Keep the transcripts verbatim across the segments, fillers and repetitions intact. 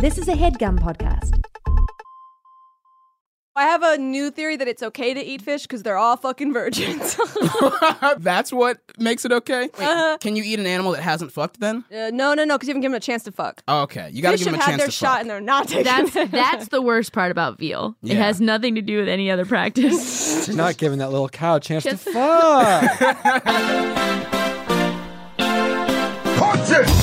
This is a HeadGum podcast. I have a new theory that it's okay to eat fish because they're all fucking virgins. That's what makes it okay? Wait, Uh-huh. Can you eat an animal that hasn't fucked then? uh, no, no, no, because you haven't given them a chance to fuck. Oh, okay. You gotta Fish give them have a had chance their to shot fuck. and they're not taking That's it. that's the worst part about veal. It Yeah. has nothing to do with any other practice. You're not giving that little cow a chance Just- to fuck. Punch it!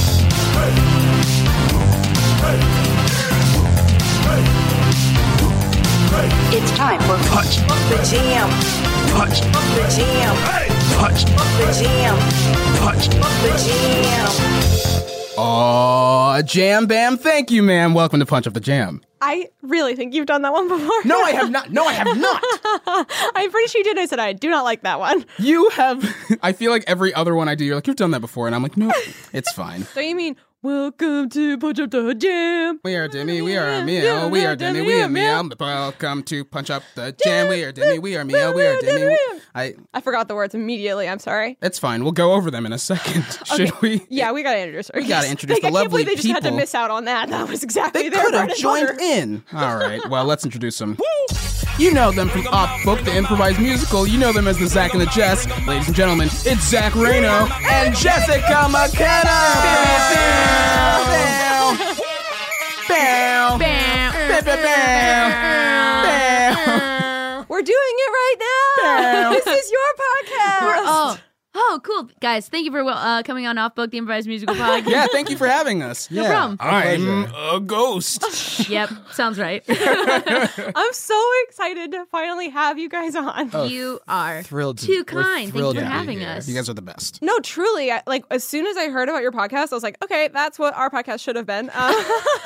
It's time for Punch! the jam, Punch! the jam, Punch! the jam, Punch! the jam. Oh, Jam Bam. Thank you, ma'am. Welcome to Punch Up the Jam. I really think you've done that one before. No, I have not. No, I have not. I'm pretty sure you did. I said I do not like that one. You have. I feel like every other one I do, you're like, you've done that before. And I'm like, no, it's fine. So you mean, welcome to Punch Up the Jam. We are Demi, we are meow, we are Demi, we are meow. Welcome to Punch Up the Jam. We are Demi, we are meow, we are Demi. I. I forgot the words immediately. I'm sorry. It's fine. We'll go over them in a second. Should we? Yeah, we gotta introduce her. We gotta introduce I the can't lovely believe they just had to people. miss out on that. That was exactly They their could have bread and joined butter. in. All right. Well, let's introduce them. You know them from Off Book, the improvised musical. You know them as the Zach and the Jess. Ladies and gentlemen, it's Zach Reno and Jessica McKenna. Bow. Bow. Bow. Bow. We're doing it right now. Bow. This is your podcast. We're- oh, oh, cool, guys! Thank you for uh, coming on Off Book, the improvised musical podcast. Yeah, thank you for having us. No problem. I'm a ghost. Yep, sounds right. I'm so excited to finally have you guys on. You are Thrilled to- too we're kind. Thanks thrilled for to be having here. us. You guys are the best. No, truly, I, like as soon as I heard about your podcast, I was like, okay, that's what our podcast should have been. Uh,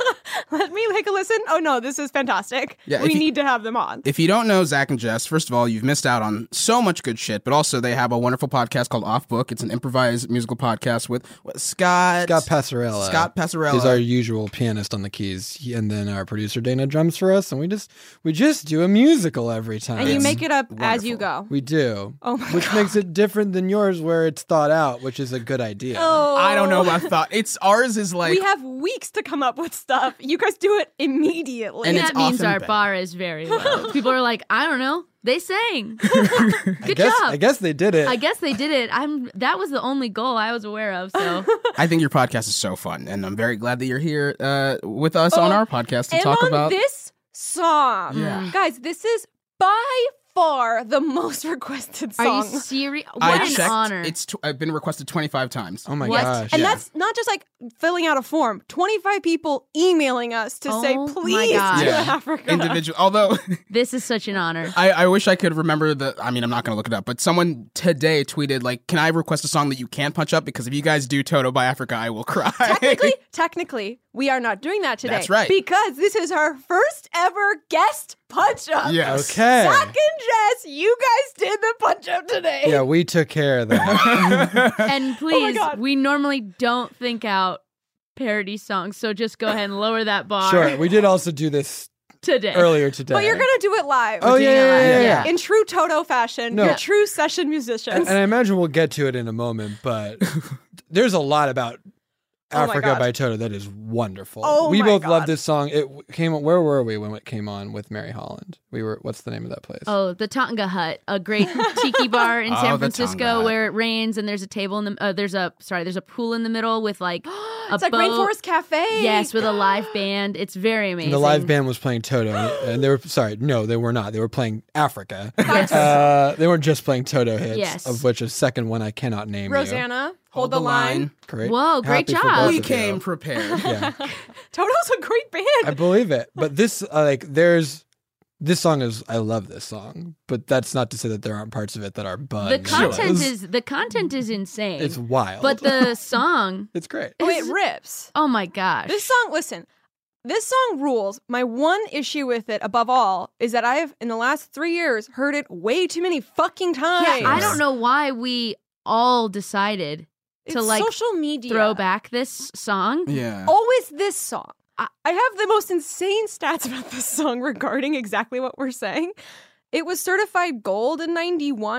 let me take a listen. Oh no, this is fantastic. Yeah, we if you- need to have them on. If you don't know Zach and Jess, first of all, you've missed out on so much good shit, but also they have a wonderful podcast called Off Book. It's an improvised musical podcast with what, Scott... Scott Passarella. Scott Passarella. He's our usual pianist on the keys, He- and then our producer Dana drums for us, and we just we just do a musical every time. And you It's make it up as you wonderful. go. We do. Oh my Which makes it different than yours, where it's thought out, which is a good idea. Oh, I don't know about thought. It's ours is like... we have weeks to come up with stuff. You guys do it immediately. And that it's means often our better. bar is very low. People are like, I don't know. They sang. Good I guess, job. I guess they did it. I guess they did it. I'm. That was the only goal I was aware of. So I think your podcast is so fun, and I'm very glad that you're here uh, with us on Oh, our podcast to and talk on about... this song, Yeah. guys, this is by far the most requested are you song. serious? What I an checked. honor! It's tw- I've been requested twenty-five times. oh my What? gosh. And Yeah. that's not just like filling out a form. twenty-five people emailing us to Oh say, my please God. do Yeah. Africa. Individual. Although... This is such an honor. I, I wish I could remember the. I mean, I'm not going to look it up, but someone today tweeted, like, can I request a song that you can't punch up? Because if you guys do Toto by Africa, I will cry. Technically, technically, we are not doing that today. That's right. Because this is our first ever guest punch up. Yes. Okay. Zach and Jess, you guys did the punch up today. Yeah, we took care of that. And please, God. we normally don't think out parody songs, so just go ahead and lower that bar Sure, we did also do this today. earlier today. But you're going to do it live. Oh, yeah, yeah, yeah, yeah. In true Toto fashion. No. You're true session musicians. And I imagine we'll get to it in a moment, but there's a lot about Oh my Africa God. by Toto that is wonderful. Oh we my both God. love this song. It w- came. Where were we when it came on with Mary Holland? We were. What's the name of that place? Oh, the Tonga Hut, a great tiki bar in Oh, San the Francisco Tonga Hut. where it rains and there's a table in the uh, there's a sorry there's a pool in the middle with like a it's like boat. Rainforest Cafe. Yes, with a live band. It's very amazing. And the live band was playing Toto, and they were sorry, no, they were not. They were playing Africa. uh, they weren't just playing Toto hits, Yes. of which a second one I cannot name. you. Rosanna, hold, the, line. Great. Whoa, great Happy for job. both We of came you. prepared. Yeah, Toto's a great band. I believe it. But this, uh, like, there's this song is. I love this song, but that's not to say that there aren't parts of it that are buns. The content It's- is the content is insane. It's wild, but the song, it's great. Oh, it rips. oh my gosh. This song, listen, this song rules. My one issue with it, above all, is that I've, in the last three years, heard it way too many fucking times. yeah, I don't know why we all decided It's to like social media. throw back this song. Yeah. Always this song. I, I have the most insane stats about this song regarding exactly what we're saying. It was certified gold in ninety-one,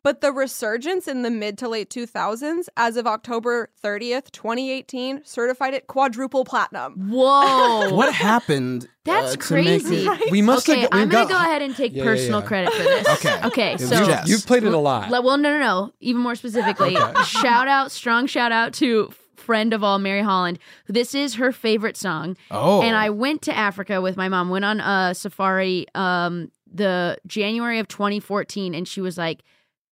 But the resurgence in the mid to late two thousands, as of October thirtieth, twenty eighteen, certified it quadruple platinum. Whoa. What happened? That's uh, to make crazy. it- We must Okay, have. I'm we've going to got- go ahead and take Yeah, yeah, personal yeah. credit for this. Okay. Okay, It was so Jess. You've played it a lot. Well, no, no, no. Even more specifically, shout out, strong shout out to friend of all, Mary Holland. This is her favorite song. Oh. And I went to Africa with my mom, went on a safari um, the January of twenty fourteen, and she was like,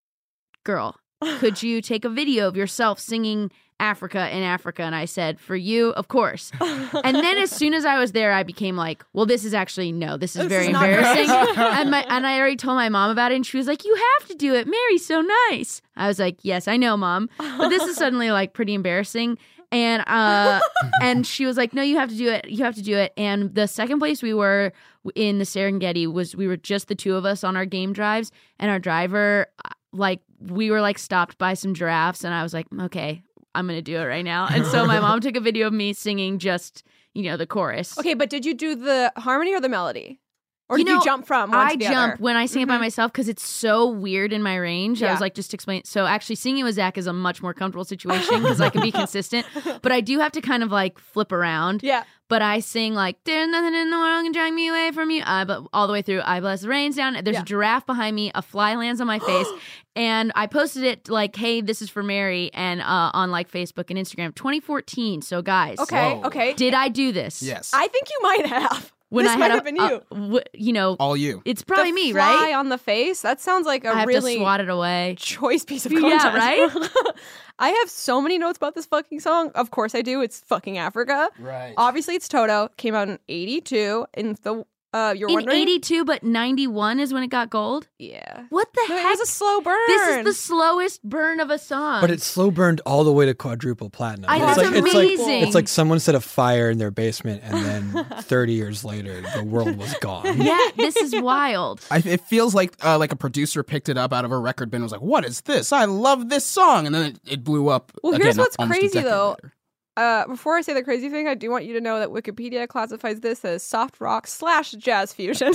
girl, could you take a video of yourself singing Africa in Africa? And I said, for you, of course. And then as soon as I was there, I became like, well, this is actually, no, this is This very is not embarrassing. great. and, my, and I already told my mom about it, and she was like, you have to do it. Mary's so nice. I was like, yes, I know, Mom. But this is suddenly like pretty embarrassing. And uh, and she was like, no, you have to do it. You have to do it. And the second place we were in the Serengeti was we were just the two of us on our game drives, and our driver, like, we were like stopped by some giraffes, and I was like, okay, I'm gonna do it right now. And so my mom took a video of me singing just, you know, the chorus. Okay, but did you do the harmony or the melody? Or You did know, you jump from one I to the jump other? when I sing it by Mhm. myself because it's so weird in my range. I Yeah. was like, just explain. So actually, singing with Zach is a much more comfortable situation because I can be consistent. But I do have to kind of like flip around. Yeah. But I sing like, there's nothing in the world can drag me away from you. I, but all the way through, I bless the rains down. There's Yeah. a giraffe behind me. A fly lands on my face. And I posted it like, hey, this is for Mary. And uh, on like Facebook and Instagram, twenty fourteen. So guys, Okay, Whoa. okay. did I do this? Yes. I think you might have. When this I might had have a, been you. a- w- you know, All you. it's probably the me, fly right? on the face. That sounds like a I have really to swat it away. choice piece of Yeah, content. right? I have so many notes about this fucking song. Of course I do. It's fucking Africa. Right. Obviously, it's Toto. Came out in eighty-two. In the uh, you're In wondering? eighty-two, but ninety-one is when it got gold. Yeah. What the No, it heck? was a slow burn. This is the slowest burn of a song. But it's slow burned all the way to quadruple platinum. I it's think like it's it's like amazing. it's like someone set a fire in their basement, and then thirty years later, the world was gone. yeah, this is wild. I, it feels like uh, like a producer picked it up out of a record bin and was like, what is this? I love this song. And then it, it blew up. Well, again, here's what's almost a crazy, decade though. later. Uh, before I say the crazy thing, I do want you to know that Wikipedia classifies this as soft rock slash jazz fusion.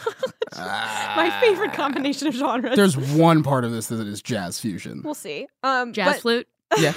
My favorite combination of genres. There's one part of this that is jazz fusion. We'll see. Um, Jazz but- flute. Yeah.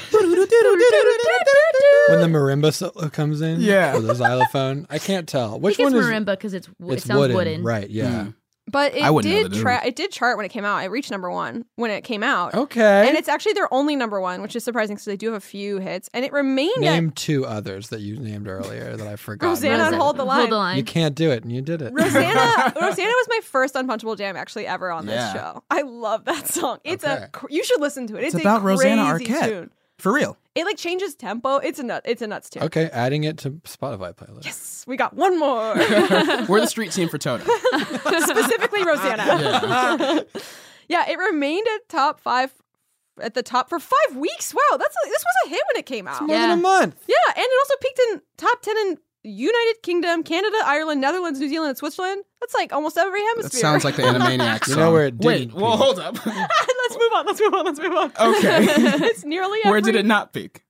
When the marimba solo comes in, Yeah. or the xylophone, I can't tell I which think one it's is. marimba because it's, w- It's it sounds wooden, wooden. right? Yeah. Mm. But it I wouldn't know did the tra- difference. it did chart when it came out. It reached number one when it came out. Okay. And it's actually their only number one, which is surprising because they do have a few hits. And it remained Name at two others that you named earlier that I forgot. Rosanna and Hold the Line. Hold the line. You can't do it, and you did it. Rosanna. Rosanna was my first Unpunchable Jam actually ever on this Yeah. show. I love that song. It's Okay. a cr- you should listen to it. It's, It's a about Rosanna crazy Arquette. tune. For real. It like changes tempo. It's a nut. It's a nuts tune. Okay, adding it to Spotify playlist. Yes, we got one more. We're the street team for Toto. Specifically Rosanna. Yeah, it remained at top five at the top for five weeks. Wow, that's a, this was a hit when it came out. More Yeah. than a month. Yeah, and it also peaked in top ten in United Kingdom, Canada, Ireland, Netherlands, New Zealand, and Switzerland. That's like almost every hemisphere. That sounds like the Animaniacs You song. know where it Wait, didn't well, peak. hold up. Let's move on. Let's move on. Let's move on. Okay. it's nearly every... Where did it not peak?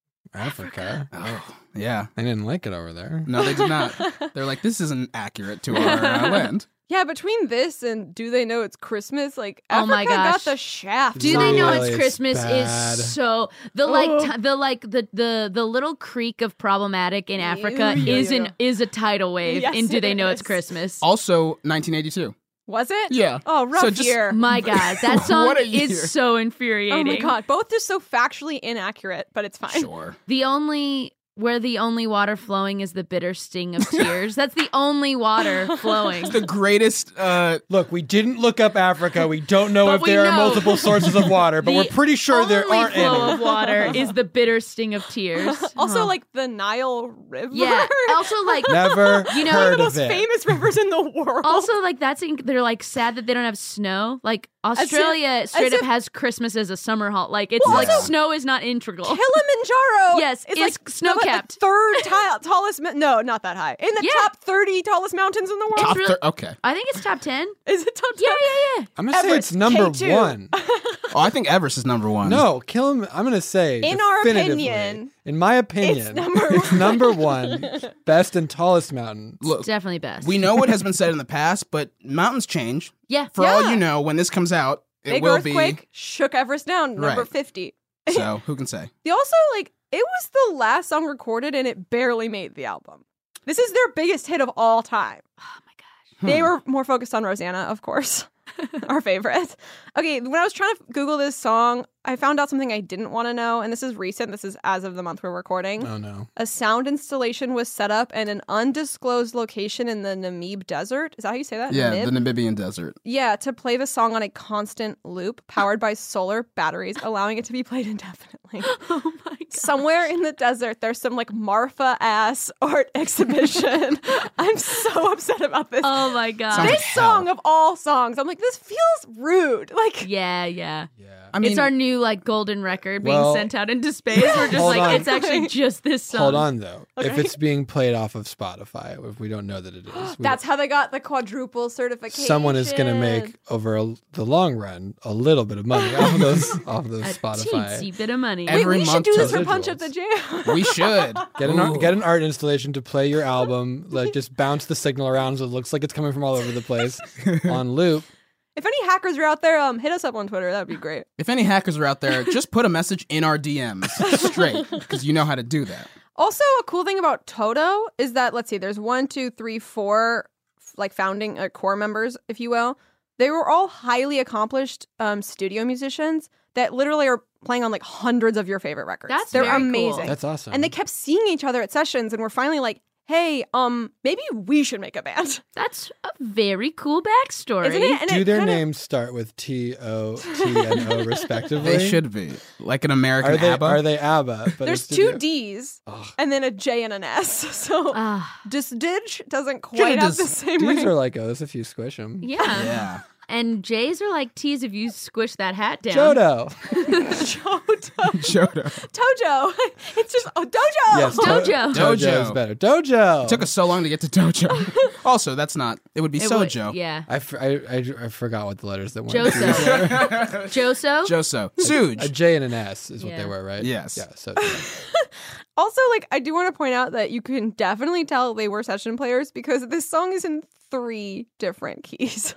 Africa. Oh, yeah. They didn't like it over there. No, they did not. They're like, this isn't accurate to our uh, land. Yeah, between this and Do They Know It's Christmas, like Oh Africa my got gosh. the shaft. Do they know Really, it's it's Christmas bad. is so the like Oh. t- the like the the the little creek of problematic in Africa Ew. is an is a tidal wave Yes, in Do They it Know It's is. Christmas. Also, nineteen eighty-two. Was it? Yeah. Oh, rough So just- year. My God, that song What a year. is so infuriating. Oh my god, both just so factually inaccurate, but it's fine. Sure. The only where the only water flowing is the bitter sting of tears. That's the only water flowing. The greatest. Uh, Look, we didn't look up Africa. We don't know But if we there are know. multiple sources of water, but The we're pretty sure there only aren't flow any. of water is the bitter sting of tears. Also, Huh. like the Nile River. yeah. Also, like Never You know, heard the of most it. famous rivers in the world. Also, like that's in, they're like sad that they don't have snow. Like if- Australia straight as up if- has Christmas as a summer holiday. Like it's Well, like also- snow is not integral. Kilimanjaro. Yes, it's is like snow-capped. The third ti- tallest. Ma- no, not that high. In the Yeah. top thirty tallest mountains in the world. top really- thir- okay. I think it's top ten. Is it top ten? Yeah, yeah, yeah. I'm gonna say Everest, it's number K two. one. Oh, I think Everest is number one. No, Kilim. I'm gonna say In our definitively, opinion, in my opinion, number it's one. number one, best and tallest mountain. Look, Definitely best. we know what has been said in the past, but mountains change. yeah. For Yeah. all you know, when this comes out, It Big will earthquake be. shook Everest down, number Right. fifty. So who can say? They also, like, it was the last song recorded and it barely made the album. This is their biggest hit of all time. Oh my gosh. They Hmm. were more focused on Rosanna, of course. Our favorite. Okay, when I was trying to Google this song, I found out something I didn't want to know, and this is recent. This is as of the month we're recording. Oh no. A sound installation was set up in an undisclosed location in the Namib Desert. Is that how you say that? Yeah, Namib? the Namibian desert. Yeah, to play the song on a constant loop powered by solar batteries, allowing it to be played indefinitely. Oh my god. Somewhere in the desert, there's some like Marfa ass art exhibition. I'm so upset about this. Oh my god. Sounds this like song hell. of all songs, I'm like, this feels rude. Like, Yeah, yeah. Yeah. I mean, It's our new like golden record being Well- sent out into space. We're just Hold like, on. it's actually just this song. Hold on though. If Okay. it's being played off of Spotify, if we don't know that it is, we that's don't- how they got the quadruple certification. someone is going to make over a, the long run a little bit of money off of those off of those A Spotify. teensy bit of money. Wait, Every we should month do this to for Punch Up residuals. the Jam. we should Get an art, Ooh. get an art installation to play your album. Like just bounce the signal around so it looks like it's coming from all over the place on loop. If any hackers are out there, um, hit us up on Twitter. That would be great. If any hackers are out there, just put a message in our D Ms straight because you know how to do that. Also, a cool thing about Toto is that, let's see, there's one, two, three, four, f- like founding uh, core members, if you will. They were all highly accomplished um, studio musicians that literally are playing on like hundreds of your favorite records. That's They're very cool. amazing. That's awesome. And they kept seeing each other at sessions and were finally like, hey, um, maybe we should make a band. That's a very cool backstory. Isn't it? And do it their kinda- names start with T O T and O respectively? They should be like an American Are they ABBA. are they ABBA? But There's it's studio- two D's Ugh. and then a J and an S. So Ah, just Didge doesn't quite have the Dis- same These ring. are like O's if you squish them. yeah. yeah. And J's are like T's if you squish that hat down. Jodo. Jodo. Jodo. Tojo. It's just oh, Dojo. Yes, to- Dojo. Dojo is Dojo. better. Dojo. It took us so long to get to Dojo. Also, that's not. It would be It would- Sojo. yeah. I, f- I, I, I forgot what the letters that went. Joso. Joso? Joso. A Suge. J and an S is what Yeah. they were, right? Yes. Yeah. So Also, like, I do want to point out that you can definitely tell they were session players because this song is in three different keys.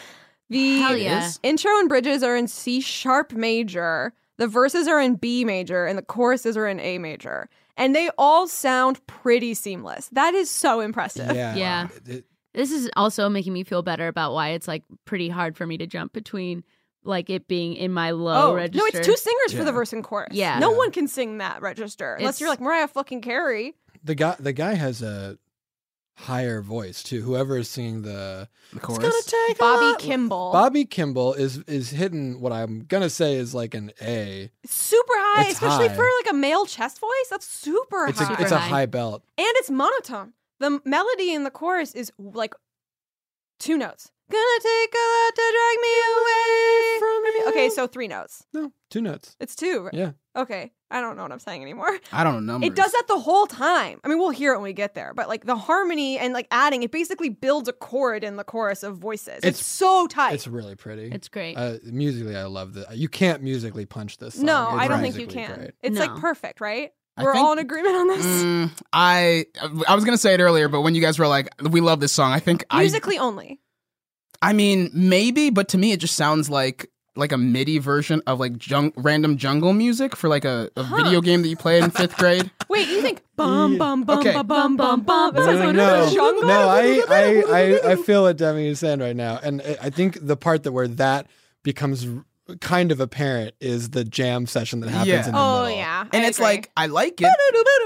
The Hell yeah. is? intro and bridges are in C sharp major, the verses are in B major, and the choruses are in A major. And they all sound pretty seamless. That is so impressive. yeah. Yeah. It- This is also making me feel better about why it's like pretty hard for me to jump between like it being in my low Oh, register. no, it's two singers for Yeah. the verse and chorus. Yeah. No Yeah. one can sing that register unless It's- you're like Mariah fucking Carey. the guy the guy has a higher voice too. Whoever is singing the The chorus. take a Bobby lot- Kimball. Bobby Kimball is is hitting what I'm gonna say is like an A. Super high, It's especially high. for like a male chest voice. That's super It's high. a it's a high. high belt. and it's monotone. The m- melody in the chorus is like two notes. Gonna take a lot to drag me away from you. Okay, so three notes. No, two notes. It's two. right? Yeah. Okay, I don't know what I'm saying anymore. I don't know numbers. It does that the whole time. I mean, we'll hear it when we get there, but like the harmony and like adding, it basically builds a chord in the chorus of voices. It's, It's- so tight. It's really pretty. It's great. Uh, musically, I love that. You can't musically punch this song. no, It's I don't think you musically can. great. It's No. like perfect, right? I We're think- all in agreement on this. Mm, I I was gonna say it earlier, but when you guys were like, "We love this song," I think Musically only. I. I mean, maybe, but to me, it just sounds like like a MIDI version of like jung- random jungle music for like a, a video game that you played in fifth grade. Wait, you think bum bum bum Okay. bum bum bum bum? No, That's no, like no, the jungle? no. I, I, I, I feel what Demi is saying right now, and I I think the part that where that becomes r- kind of apparent is the jam session that happens Yeah. in the Oh middle. yeah, And I it's agree. like I like it,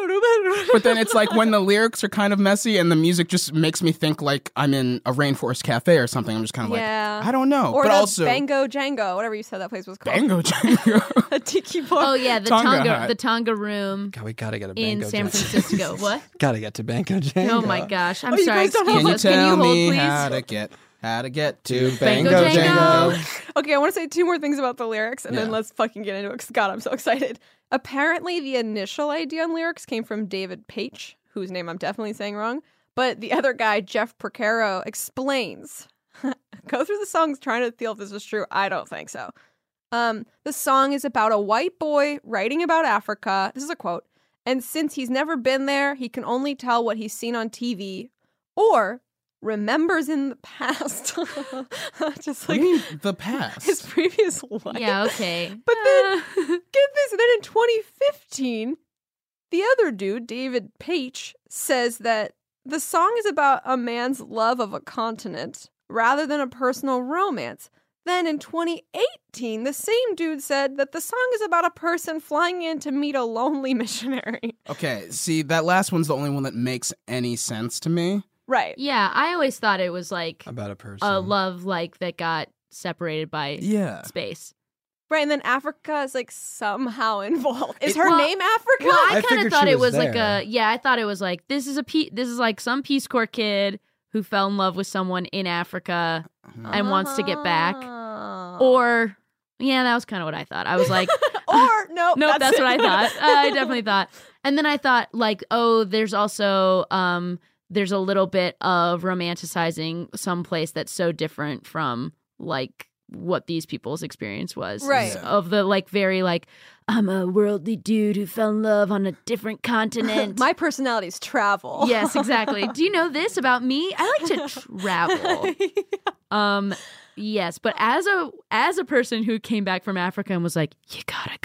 but then it's like when the lyrics are kind of messy and the music just makes me think like I'm in a rainforest cafe or something. I'm just kind of Yeah. like, I don't know. or but the also Bango Django, whatever you said that place was called. Bango Django. A tiki bar. oh yeah, the Tonga Tonga, Hut. the Tonga room God, we gotta get a in Bango San Django. Francisco. What? Gotta get to Bango Django. Oh my gosh. I'm Oh, you sorry. guys don't Excuse Can you us. Can tell you hold, me please? how to get how to get To to Bango Bango Django. Django. Okay, I want to say two more things about the lyrics, and then Yeah. let's fucking get into it. Because God, I'm so excited. Apparently, the initial idea on lyrics came from David Paich, whose name I'm definitely saying wrong. But the other guy, Jeff Porcaro, explains. Go through the songs trying to feel if this is true. I don't think so. Um, the song is about a white boy writing about Africa. This is a quote. And since he's never been there, he can only tell what he's seen on T V or remembers in the past. Just What like do you mean the past? his previous life. Yeah, okay. But then, Uh, get this, then in twenty fifteen, the other dude, David Paich, says that the song is about a man's love of a continent rather than a personal romance. Then in twenty eighteen, the same dude said that the song is about a person flying in to meet a lonely missionary. Okay, see, that last one's the only one that makes any sense to me. Right. yeah, I always thought it was like About a person. a love like that got separated by Yeah. space. Right, and then Africa is like somehow involved. Is It- her Well- name Africa? Well, I, I kind figured of thought she it was was like there. a yeah. I thought it was like this is a pe- this is like some Peace Corps kid who fell in love with someone in Africa and wants to get back, Oh. or yeah, that was kind of what I thought. I was like, or no, nope, that's, it. what I thought. I definitely thought, and then I thought like, oh, there's also um, there's a little bit of romanticizing some place that's so different from like what these people's experience was, Right. Of the like very like I'm a worldly dude who fell in love on a different continent. My personality's travel. Yes, exactly. Do you know this about me? I like to travel. Um, yes, but as a as a person who came back from Africa and was like, you gotta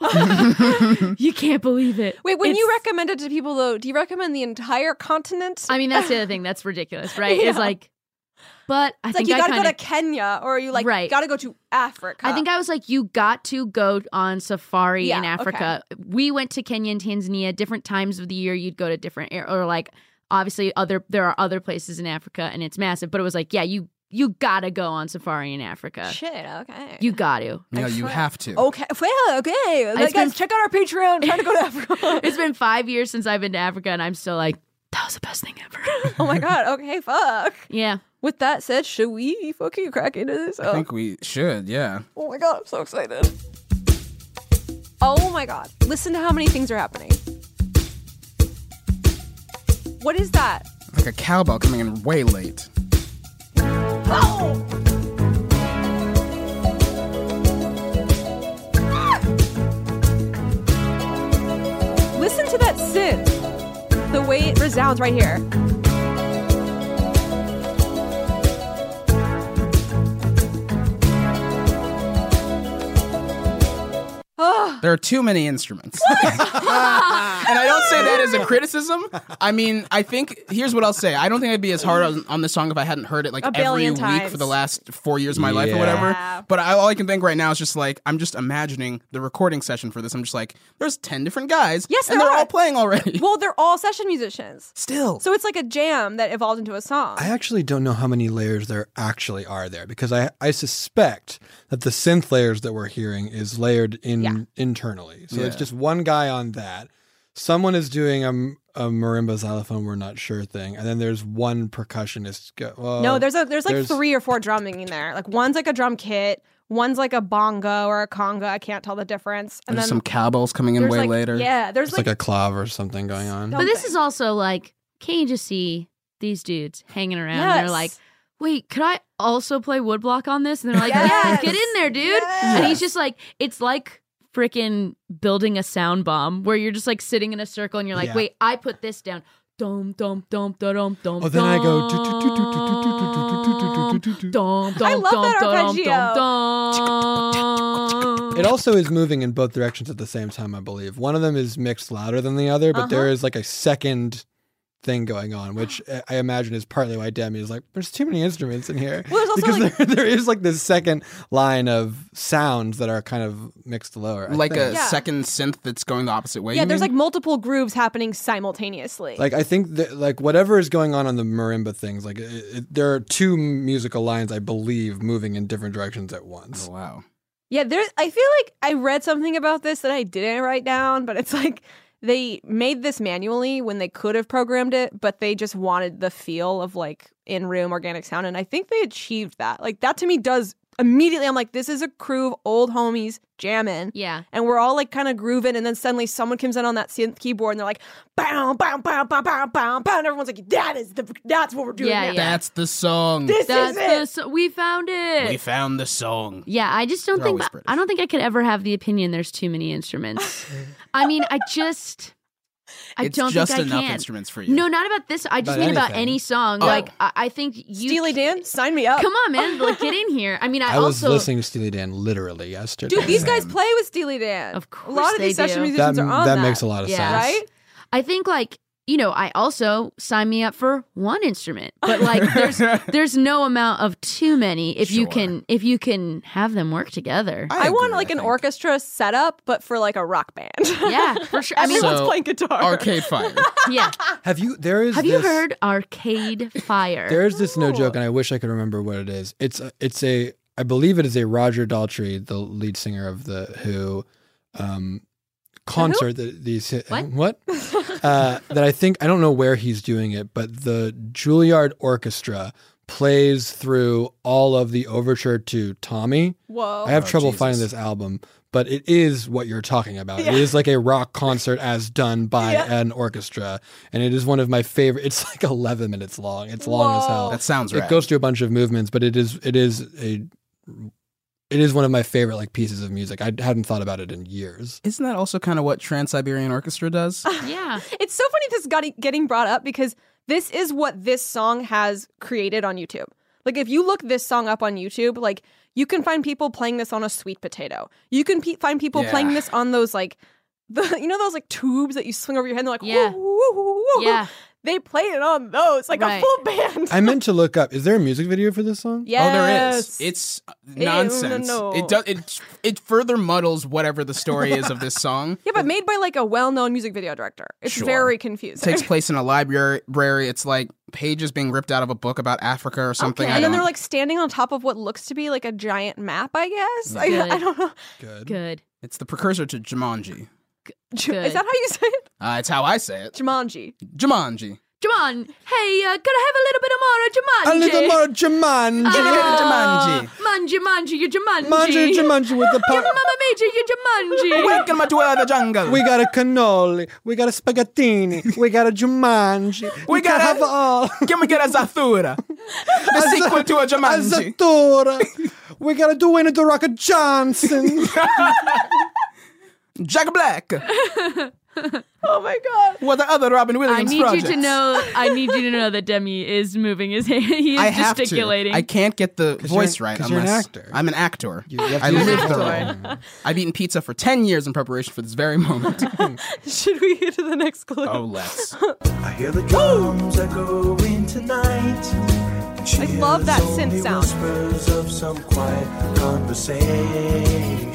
go. You can't believe it. Wait, when you It's- recommend it to people, though, do you recommend the entire continent? I mean, that's the other thing. That's ridiculous, right? Yeah. It's like, but I it's like think you I gotta kind go of. to Kenya, or you like Right. gotta go to Africa. I think I was like, you got to go on safari Yeah, in Africa. We went to Kenya and Tanzania. Different times of the year, you'd go to different air, or like obviously other. There are other places in Africa, and it's massive. But it was like, yeah, you you gotta go on safari in Africa. Shit, okay. You got to. No, you have to. Okay, well, okay. Like, been- guys, check out our Patreon. I'm trying to go to Africa. It's been five years since I've been to Africa, and I'm still like, that was the best thing ever. Oh my god, okay, fuck. Yeah. With that said, should we fucking crack into this? I think we should, yeah. Oh my god, I'm so excited. Oh my god. Listen to how many things are happening. What is that? Like a cowbell coming in way late. Oh! Ah! Listen to that synth. The way it resounds right here. Oh, There are too many instruments. And I don't say that as a criticism. I mean, I think, here's what I'll say. I don't think I'd be as hard on, on this song if I hadn't heard it like A every billion week times. for the last four years of my life or Yeah. whatever. Yeah. But I, all I can think right now is just like, I'm just imagining the recording session for this. I'm just like, there's ten different guys. Yes, and there they're are. all playing already. well, they're all session musicians. Still. So it's like a jam that evolved into a song. I actually don't know how many layers there actually are there because I, I suspect that the synth layers that we're hearing is layered in Yeah. internally. So it's Yeah. just one guy on that. Someone is doing a, a marimba xylophone, we're not sure thing, and then there's one percussionist. Go, well, no, there's a there's like there's- three or four drumming in there. Like one's like a drum kit, one's like a bongo or a conga. I can't tell the difference. And There's then some cowbells coming in there's way like, later. Yeah, there's it's like, like, a clav or something going on. No. But this Something. is also like, can you just see these dudes hanging around? And Yes. they're like, wait, could I also play woodblock on this? And they're like, Yes. yeah, get in there, dude. Yes. And he's just like, it's like freaking building a sound bomb where you're just like sitting in a circle and you're like, Yeah. wait, I put this down. Dum dum dum dum dum dum. Oh, then I go. Dum, dum, I love dum, that dum, arpeggio. dum, dum. It also is moving in both directions at the same time, I believe. One of them is mixed louder than the other, but there Uh-huh. is like a second thing going on, which I- I imagine is partly why Demi is like, there's too many instruments in here. Well, there's also, because like- there, there is like this second line of sounds that are kind of mixed lower. I Like a think. Yeah. second synth that's going the opposite way. yeah, you there's mean? like multiple grooves happening simultaneously. Like I think that like whatever is going on on the marimba things, like it, it, there are two musical lines I believe moving in different directions at once. Oh, wow. Yeah, there. I feel like I read something about this that I didn't write down, but it's like they made this manually when they could have programmed it, but they just wanted the feel of like in-room organic sound, and I think they achieved that. Like that to me does immediately. I'm like, this is a crew of old homies jamming, Yeah. and we're all like kind of grooving, and then suddenly someone comes in on that synth keyboard, and they're like, bow, bow, bow, bow, bow, bow, bow, and everyone's like, that is the that's what we're doing. Yeah, now. yeah. That's the song. This That's is it. the so- we found it. We found the song. Yeah, I just don't They're think always British. I don't think I could ever have the opinion there's too many instruments. I mean, I just I it's don't just think I enough can. instruments for you. No, not about this. I just About mean about anything. any song. Oh. Like I, I think you. Steely Dan, sign me up. Come on, man! Like get in here. I mean, I, I was also. listening to Steely Dan literally yesterday. Dude, these guys play with Steely Dan. Of A course lot of they these session do. musicians that are on that that. makes a lot of Yeah. sense. Right? I think like you know, I also sign me up for one instrument, but like there's there's no amount of too many if you Sure. can if you can have them work together. I, agree, want like I an think. orchestra setup, but for like a rock band. Yeah, for sure. I mean, Everyone's So, playing guitar. Arcade Fire. yeah. Have you? There is. Have you this- heard Arcade Fire? There is this no Oh. joke, and I wish I could remember what it is. It's a, it's a I believe it is a Roger Daltrey, the lead singer of the Who, um, concert that these What? what uh, that I think I don't know where he's doing it, but the Juilliard Orchestra plays through all of the overture to Tommy. Whoa. I have Oh, trouble Jesus. finding this album, but it is what you're talking about. Yeah. It is like a rock concert as done by Yeah. an orchestra, and it is one of my favorite. It's like eleven minutes long. It's long as hell. Whoa. That sounds It right. goes through a bunch of movements, but it is it is a it is one of my favorite like pieces of music. I hadn't thought about it in years. Isn't that also kind of what Trans-Siberian Orchestra does? Yeah. It's so funny this got getting brought up because this is what this song has created on YouTube. Like if you look this song up on YouTube, like you can find people playing this on a sweet potato. You can pe- find people Yeah. playing this on those like the you know those like tubes that you swing over your head and they're like Yeah. woo, woo, woo, woo. Yeah. They play it on those like Right. a full band. I meant to look up. Is there a music video for this song? yes. Oh, there is. It's nonsense. no, no. It does. It it further muddles whatever the story is of this song. Yeah, but made by like a well-known music video director. It's Sure. very It confusing. takes place in a library. It's like pages being ripped out of a book about Africa or something. Okay. I and then don't- they're like standing on top of what looks to be like a giant map, I guess. I, Good. I don't know. Good. Good. It's the precursor to Jumanji. Good. Is that how you say it? Uh, it's how I say it. Jumanji. Jumanji. Juman, hey, uh, could I have a little bit of more of Jumanji? A little more Jumanji. Jumanji. Manji, manji, you Jumanji. Manji Jumanji with the Your pot. mama made you, you Jumanji. Welcome to the jungle. We got a cannoli. We got a spaghettini. We got a Jumanji. We, got can a- have all. Can we get a Zathura? The sequel to a A Jumanji. Zatura. We got a Dwayne The Rock Johnson. Jack Black. Oh my god. What the other Robin I Williams need projects. you to know. I need you to know that Demi is moving his hand. He is I have gesticulating. to. I can't get the voice you're- right 'cause you're an unless actor. I'm an actor. You have to I use live your the voice. role. I've eaten pizza for ten years in preparation for this very moment. Should we get to the next clue? Oh, let's. I hear the drums echoing tonight. And she I love that hears synth only sound. whispers of some quiet conversation.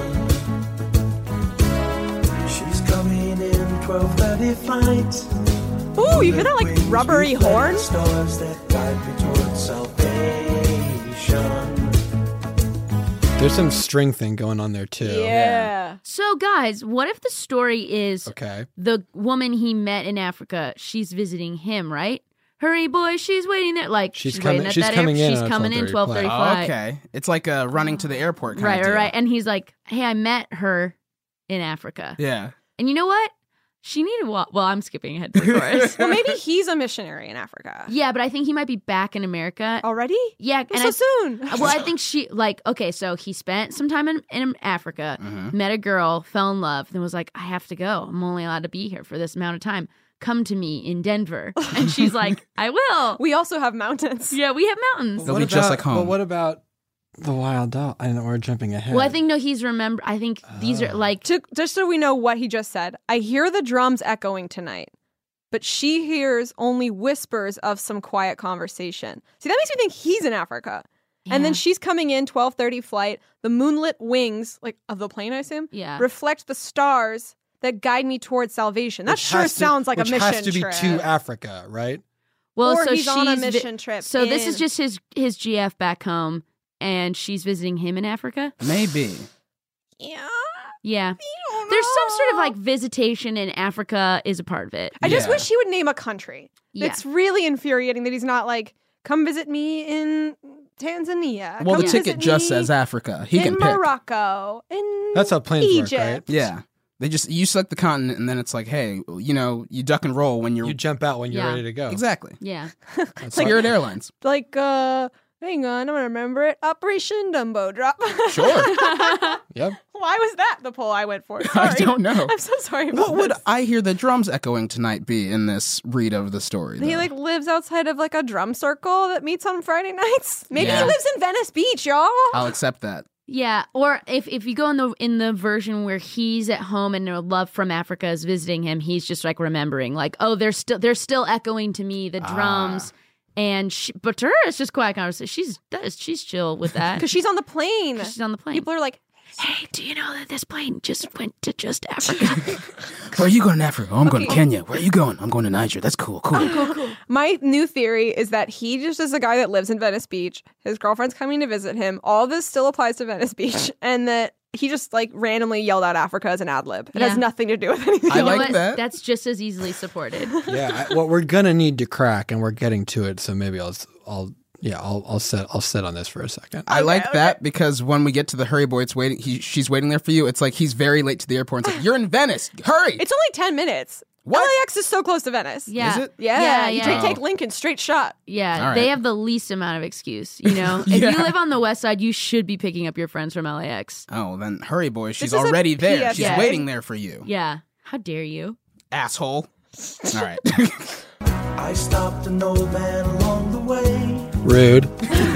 She's coming in twelve thirty flight. Ooh, you hear that like rubbery horn? Stars that guide me towards salvation. There's some string thing going on there too. Yeah. So, guys, what if the story is Okay. the woman he met in Africa? She's visiting him, right? Hurry, boy, she's waiting there. Like She's she's, coming- waiting at she's that coming air- in She's on a coming in twelve thirty twelve flight. Okay. It's like a running to the airport kind Right, of right, deal. right. And he's like, "Hey, I met her in Africa." Yeah. And you know what? She needed. Well, well I'm skipping ahead to the chorus. Well, maybe he's a missionary in Africa. Yeah, but I think he might be back in America. Already? Yeah, and so I, soon. well, I think she like okay. So he spent some time in, in Africa, met a girl, fell in love, then was like, "I have to go. I'm only allowed to be here for this amount of time. Come to me in Denver." And she's like, "I will." We also have mountains. Yeah, we have mountains. They'll be just like home. But what about the Wild Doll? I know we're jumping ahead. Well, I think no, he's remember. I think these are like To, just so we know what he just said, I hear the drums echoing tonight, but she hears only whispers of some quiet conversation. See, that makes me think he's in Africa. And then Yeah. she's coming in, twelve thirty flight. The moonlit wings, like of the plane, I assume, Yeah. reflect the stars that guide me towards salvation. That Which sure has to- sounds like a which mission has to be trip. to Africa, right? well, or so he's she's on a vi- mission trip. So this is in- just his his G F back home, and she's visiting him in Africa. Maybe. Yeah. Yeah, don't there's some sort of know. like visitation in Africa is a part of it. I just Yeah. wish he would name a country. Yeah. It's really infuriating that he's not like, come visit me in Tanzania. Well, come the ticket visit just me says Africa. He in can pick. Morocco. In That's how planes work, Egypt. right? Yeah. They just, you select the continent and then it's like, hey, you know, you duck and roll when you're. You jump out when you're Yeah. ready to go. Exactly. Yeah, That's Spirit Airlines. Like uh, Hang on, I'm gonna remember it. Operation Dumbo Drop. Sure. Yep. Why was that the poll I went for? Sorry. I don't know. I'm so sorry about What would this. I hear the drums echoing tonight be in this read of the story? He though? like lives outside of like a drum circle that meets on Friday nights. Maybe Yeah. he lives in Venice Beach, y'all. I'll accept that. Yeah, or if, if you go in the in the version where he's at home and a love from Africa is visiting him, he's just like remembering, like, oh, they're still they're still echoing to me the drums, and she, but to her it's just quiet conversation. She's that is, she's chill with that Because she's on the plane. she's on the plane. People are like, Hey, do you know that this plane just went to just Africa? Where are you going to Africa? Oh, I'm going to Kenya. Where are you going? I'm going to Niger. That's cool. Cool. my new theory is that he just is a guy that lives in Venice Beach. His girlfriend's coming to visit him. All this still applies to Venice Beach. And that he just like randomly yelled out Africa as an ad lib. It Yeah. has nothing to do with anything. I You know like what? that. That's just as easily supported. Yeah. I, what we're gonna need to crack, and we're getting to it. So maybe I'll, I'll, yeah, I'll, I'll sit, I'll sit on this for a second. I like that because when we get to the hurry boy, it's waiting. He, she's waiting there for you. It's like he's very late to the airport. It's like, you're in Venice. Hurry. It's only ten minutes. What? L A X is so close to Venice. Yeah. Is it? Yeah, Yeah, you yeah. take, Oh. take Lincoln straight shot. Yeah, All right. they have the least amount of excuse. You know, if Yeah. you live on the west side, you should be picking up your friends from L A X. Oh, then hurry boy. She's is a already there. P S A. She's waiting there for you. Yeah, how dare you? Asshole. All right. I stopped an old man along the way. Rude.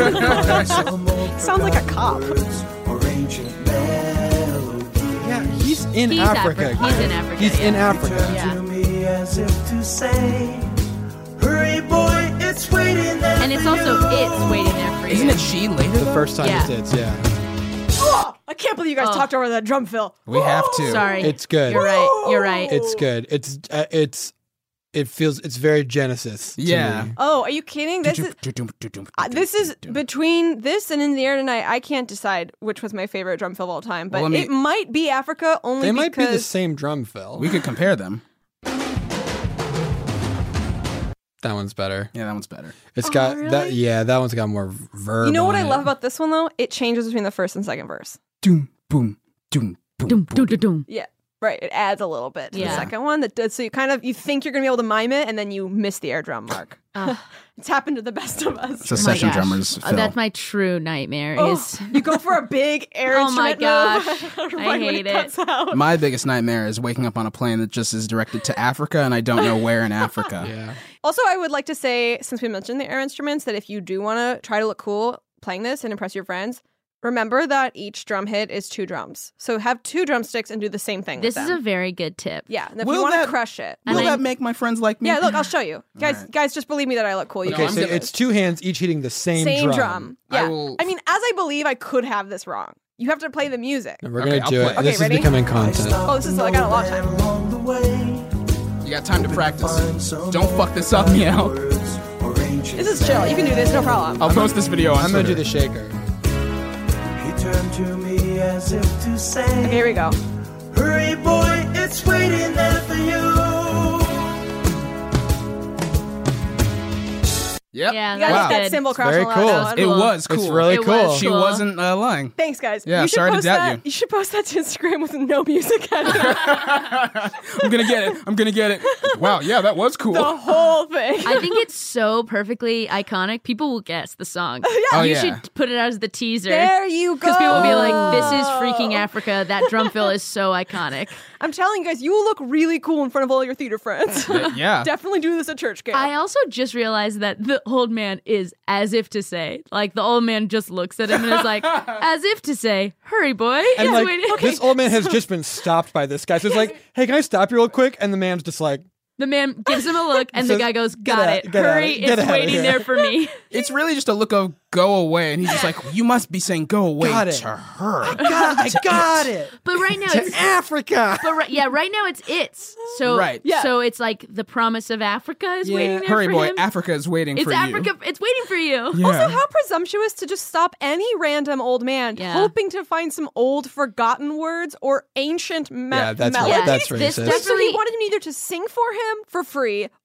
Sounds like a cop. Or ancient melody. Yeah, he's in He's Africa. Afri- he's in Africa, He's in yeah. Africa. Turned Yeah. to me as if to say, hurry boy, it's waiting there And it's for also you. it's waiting there for you. Isn't it she later? The though? first time Yeah. it's, it's yeah. Oh, I can't believe you guys Oh. talked over that drum fill. We have to. Sorry, It's good. You're right. You're right. It's good. It's uh, it's it feels it's very Genesis. to Yeah. me. Oh, are you kidding? This is uh, this is between this and In the Air Tonight. I can't decide which was my favorite drum fill of all time, but Well, let me- it might be Africa only They might be because the same drum fill. We could compare them. That one's better. Yeah, that one's better. It's got really? that. Yeah, that one's got more verb. you know what on I it. love about this one though? It changes between the first and second verse. Doom, boom, doom, boom. Doom, doom, doom, doom. Yeah. Right, it adds a little bit to the Yeah. second one. That does so you kind of you think you're gonna be able to mime it, and then you miss the air drum mark. Ugh. It's happened to the best of us. It's a Oh my session gosh. drummers. Oh, Phil. that's my true nightmare. Oh, Is you go for a big air Oh my instrument gosh. move I right when hate it cuts out. My biggest nightmare is waking up on a plane that just is directed to Africa, and I don't know where in Africa. Yeah. Also, I would like to say, since we mentioned the air instruments, that if you do want to try to look cool playing this and impress your friends, remember that each drum hit is two drums. So have two drumsticks and do the same thing this with is them. a very good tip. yeah, and if Will you want that- to crush it. Will And that I'm- make my friends like me? Yeah, look, I'll show you. Guys, right. guys, just believe me that I look cool. You Okay, can so do it's this. two hands each hitting the same, Same drum. drum. I Yeah. will- I mean, as I believe I could have this wrong. You have to play the music. And we're Okay, gonna I'll do play. it. Okay, this ready? is becoming I content. stopped Oh, this is- an I got a old lot of man time. along the way. You got time to practice. Find some Don't fuck this up, meow. words or ancient This is chill. You can do this, no problem. I'll post this video on I'm gonna do Twitter. the shaker. He turned to me as if to say, Okay, here we go. hurry boy, it's waiting there for you. Yep. Yeah, You that's guys Wow. that good. cymbal crash very a lot. cool. That was It cool. was cool. It's really It cool. was She cool. wasn't uh, lying. Thanks, guys. Yeah, you should sorry to post doubt that. you. should post that to Instagram with no music editor. I'm gonna get it. I'm gonna get it. Wow. Yeah, that was cool. the whole thing. I think it's so perfectly iconic. People will guess the song. Oh, you yeah. should put it out as the teaser. there you go. Because people will be like, this is freaking Africa. That drum fill is so iconic. I'm telling you guys, you will look really cool in front of all your theater friends. Yeah. Definitely do this at church camp. I also just realized that the old man is as if to say, like the old man just looks at him and is like, as if to say, hurry boy. And He's like waiting. this old man has just been stopped by this guy. So it's like, hey, can I stop you real quick? And the man's just like, The man gives him a look and Says, the guy goes, "Get got out- it. get out- Hurry, get it's out of waiting here." there for me. It's really just a look of go away, and he's just like, you must be saying go away Got it. to her. God, I got it. But right now To it's Africa. but right, yeah, right now it's it's. So Right. Yeah. so it's like the promise of Africa is Yeah. waiting there Hurry, for boy. him. Africa is waiting it's for Africa. It's waiting for you. you. Also, how presumptuous to just stop any random old man Yeah. hoping to find some old forgotten words or ancient me- Yeah, that's melodies. right. That's this racist. So he definitely- wanted him either to sing for him for free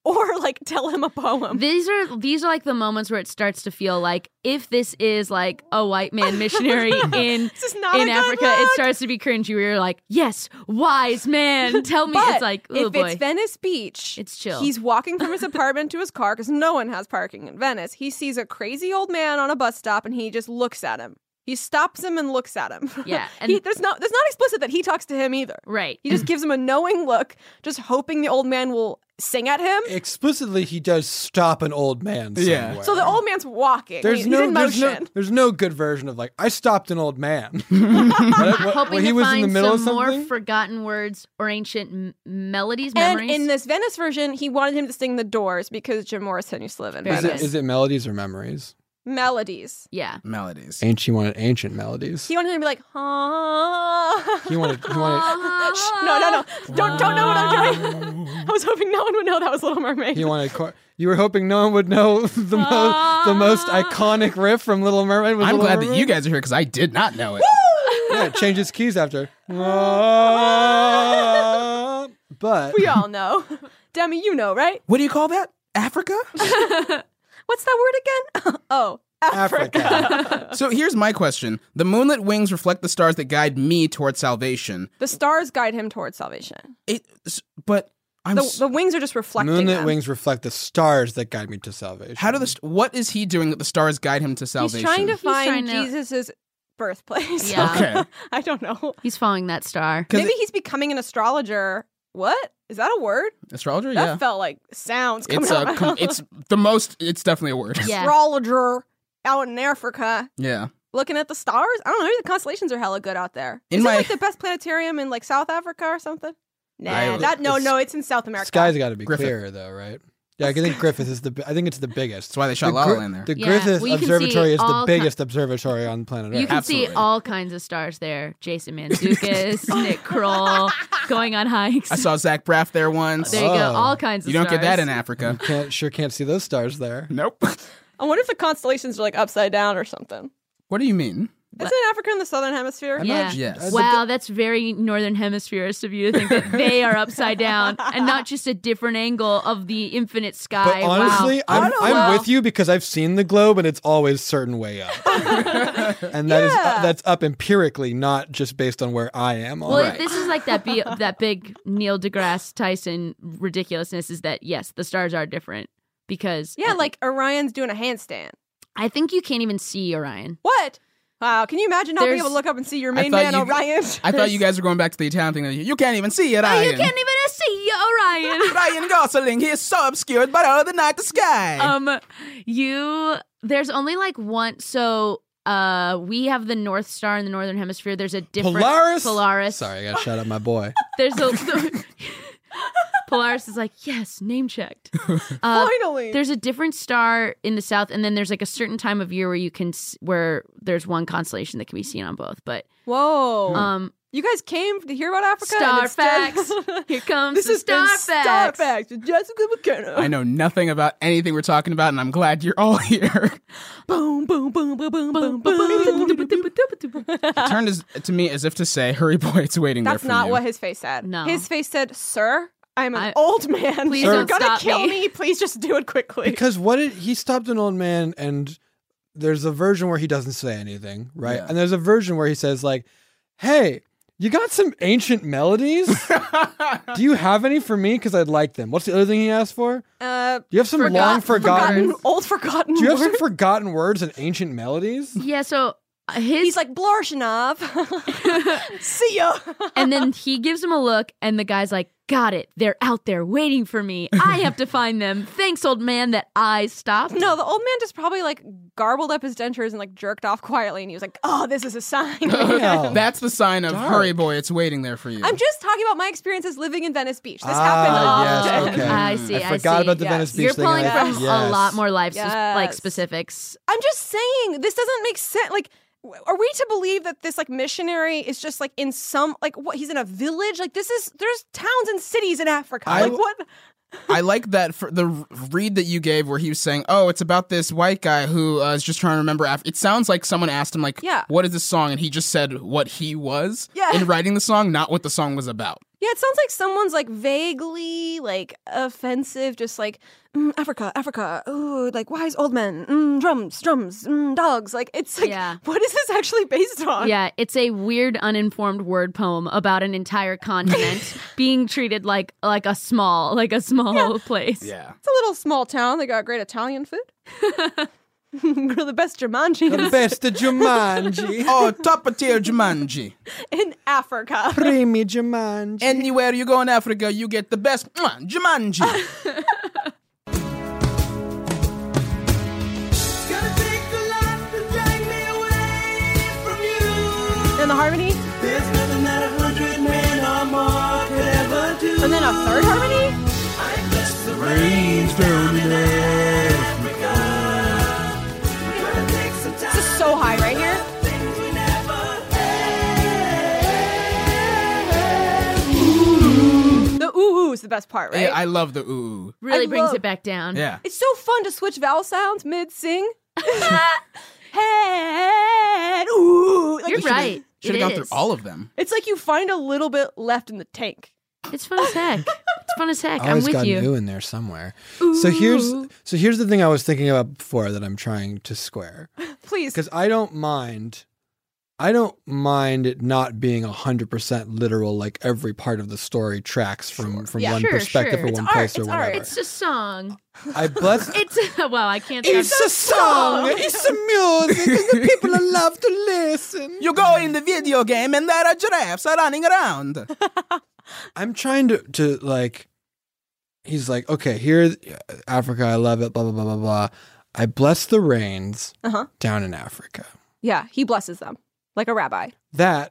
or like tell him a poem. These are these are like the moments where it starts to feel like if this is like a white man missionary in This is not in a good Africa, look. it starts to be cringy. Where you're like, yes, wise man, tell me. But It's like, oh if boy, it's Venice Beach, It's chill. He's walking from his apartment to his car because no one has parking in Venice. He sees a crazy old man on a bus stop and he just looks at him. He stops him and looks at him. Yeah, and- he, there's not there's not explicit that he talks to him either. right. He just gives him a knowing look, just hoping the old man will sing at him. Explicitly, he does stop an old man somewhere. Yeah. So the old man's walking. There's He's no, in there's motion. no, there's no good version of like I stopped an old man. What- what- Hoping what, he to was find in the middle some of more something. forgotten words or ancient m- melodies, And memories. in this Venice version, he wanted him to sing The Doors because Jim Morrison used to live in Very is Venice. it, is it melodies or memories? Melodies. yeah. Melodies. Ancient, he wanted ancient melodies. He wanted him to be like, huh. He wanted, he wanted, No, no, no. Don't, don't know what I'm doing. I was hoping no one would know that was Little Mermaid. he wanted. Chor- you were hoping no one would know the most, the most iconic riff from Little Mermaid. Was I'm Little glad that Mermaid? you guys are here because I did not know it. Yeah, it changes keys after. But We all know. Demi, you know, right? What do you call that? Africa? What's that word again? Oh, Africa. Africa. So here's my question. The moonlit wings reflect the stars that guide me towards salvation. The stars guide him towards salvation. It, but I'm The, s- the wings are just reflecting Moonlit them. wings reflect the stars that guide me to salvation. how do the st- what is he doing that the stars guide him to salvation? He's trying to find trying to- Jesus' birthplace. Yeah. Okay. I don't know. He's following that star. 'Cause Maybe it- he's becoming an astrologer. What? Is that a word? Astrologer, That yeah. felt like sounds coming It's out a of my com- mouth. it's the most it's definitely a word. Yeah. Astrologer out in Africa. Yeah. Looking at the stars? I don't know. Maybe the constellations are hella good out there. In Is my- it like the best planetarium in like South Africa or something? Nah, I- that no, it's- no, it's in South America. Sky's got to be Griffith. clearer though, right? Yeah, I think Griffith is the. bi- I think it's the biggest. That's why they shot the, La La Gri- Land there. the Yeah, Griffith well, you can Observatory see is the all ki- biggest observatory on planet Earth. You can Absolutely. see all kinds of stars there. Jason Mantzoukas, Nick Kroll, going on hikes. I saw Zach Braff there once. There you go. Oh. All kinds of You don't stars. get that in Africa. Can't sure can't see those stars there. Nope. I wonder if the constellations are like upside down or something. What do you mean? Isn't Africa in the southern hemisphere? I'm Yeah. not- Yes. Wow, that's very northern hemispherist of you to think that they are upside down and not just a different angle of the infinite sky. But honestly, wow. I'm, don't I'm know. with you because I've seen the globe and it's always certain way up, and that is Yeah. uh, that's up empirically, not just based on where I am. On Well, it. if this is like that be- that big Neil deGrasse Tyson ridiculousness is that yes, the stars are different because Yeah, like Orion's doing a handstand. I think you can't even see Orion. What? Wow, can you imagine not being There's- able to look up and see your I main thought man, you- Orion? I thought you guys were going back to the Italian thing. Like, you can't even see it, Oh, Ryan. you can't even see Orion. Ryan Gosling, he is so obscured by all the night sky. um, you there's only like one. So uh, we have the North Star in the northern hemisphere. There's a different Polaris. Polaris. Sorry, I got to shout out my boy. There's a Polaris is like yes, name checked. Uh, Finally. There's a different star in the south, and then there's like a certain time of year where you can s- where there's one constellation that can be seen on both. But Whoa. um, you guys came to hear about Africa? Star and instead- facts. Here comes This the is star Star facts. Facts with Jessica McKenna. I know nothing about anything we're talking about, and I'm glad you're all here. Boom, boom, boom, boom, boom, boom, boom. It turned as, to me as if to say, "Hurry, boy, it's waiting That's there for not you." what his face said. No. His face said, "Sir, I'm an I- old man. Please You're don't gonna stop kill me." me. Please just do it quickly." Because what did he stopped an old man, and there's a version where he doesn't say anything, right? Yeah. And there's a version where he says like, "Hey, you got some ancient melodies? Do you have any for me? Because I'd like them." What's the other thing he asked for? uh, Do you have some forgot- long forgotten? old forgotten. Do you have some words. forgotten words and ancient melodies? Yeah, so uh, his He's like Blorshinov. See ya. and then he gives him a look, and the guy's like, "Got it. They're out there waiting for me. I have to find them. Thanks, old man, that I stopped." No, the old man just probably like garbled up his dentures and like jerked off quietly, and he was like, "Oh, this is a sign." Yeah. That's the sign of Dark. "Hurry, boy, it's waiting there for you." I'm just talking about my experiences living in Venice Beach. This Ah, happened yes, often. okay. I see. I I forgot see. about the Yes. Venice Beach You're thing. pulling and I- from yes. a lot more life, s- like Yes. specifics. I'm just saying, this doesn't make sense. Like, w- are we to believe that this like missionary is just like in some like what? He's in a village. Like, this is there's towns and cities in Africa. I like, w- what? I like that for the r- read that you gave where he was saying, "Oh, it's about this white guy who uh, is just trying to remember." Af-. It sounds like someone asked him, "Like, Yeah. what is this song?" And he just said what he was Yeah. in writing the song, not what the song was about. Yeah, it sounds like someone's like vaguely like offensive, just like mm, Africa, Africa. Ooh, like wise old men, mm, drums, drums, mm, dogs. Like it's like, Yeah. what is this actually based on? Yeah, it's a weird, uninformed word poem about an entire continent being treated like like a small, like a small place. Yeah. It's a little small town. They got great Italian food. The best Jumanji The best of Jumanji. Oh, top of tier Jumanji. in Africa. Creamy Jumanji. Anywhere you go in Africa, you get the best mwah, Jumanji. Gonna take a lot to drag me away from you. And the harmony, There's nothing that a hundred men or more could ever do. and then a third harmony. I bless the rains down in Africa. Gonna take some time. This is so high right here. Things we never had. The ooh ooh is the best part, right? Yeah, I love the ooh. Really I brings love- it back down. Yeah. It's so fun to switch vowel sounds mid sing. Head, ooh. Like, You're you right. Should It have gone is. through all of them. It's like you find a little bit left in the tank. It's fun as heck. It's fun as heck. I I'm always with got you. an ooh in there somewhere. So here's so here's the thing I was thinking about before that I'm trying to square. Please. Because I don't mind, I don't mind it not being a hundred percent literal. Like every part of the story tracks from from Yeah. one Sure, perspective sure. or It's one art, place or it's art. whatever. It's a song. I bless. It's well, I can't. It's stop- a song. It's a music, and the people love to listen. You go in the video game and there are giraffes are running around. I'm trying to to like. He's like, okay, here, Africa, I love it. Blah blah blah blah blah. I bless the rains Uh-huh. down in Africa. Yeah, he blesses them like a rabbi. That,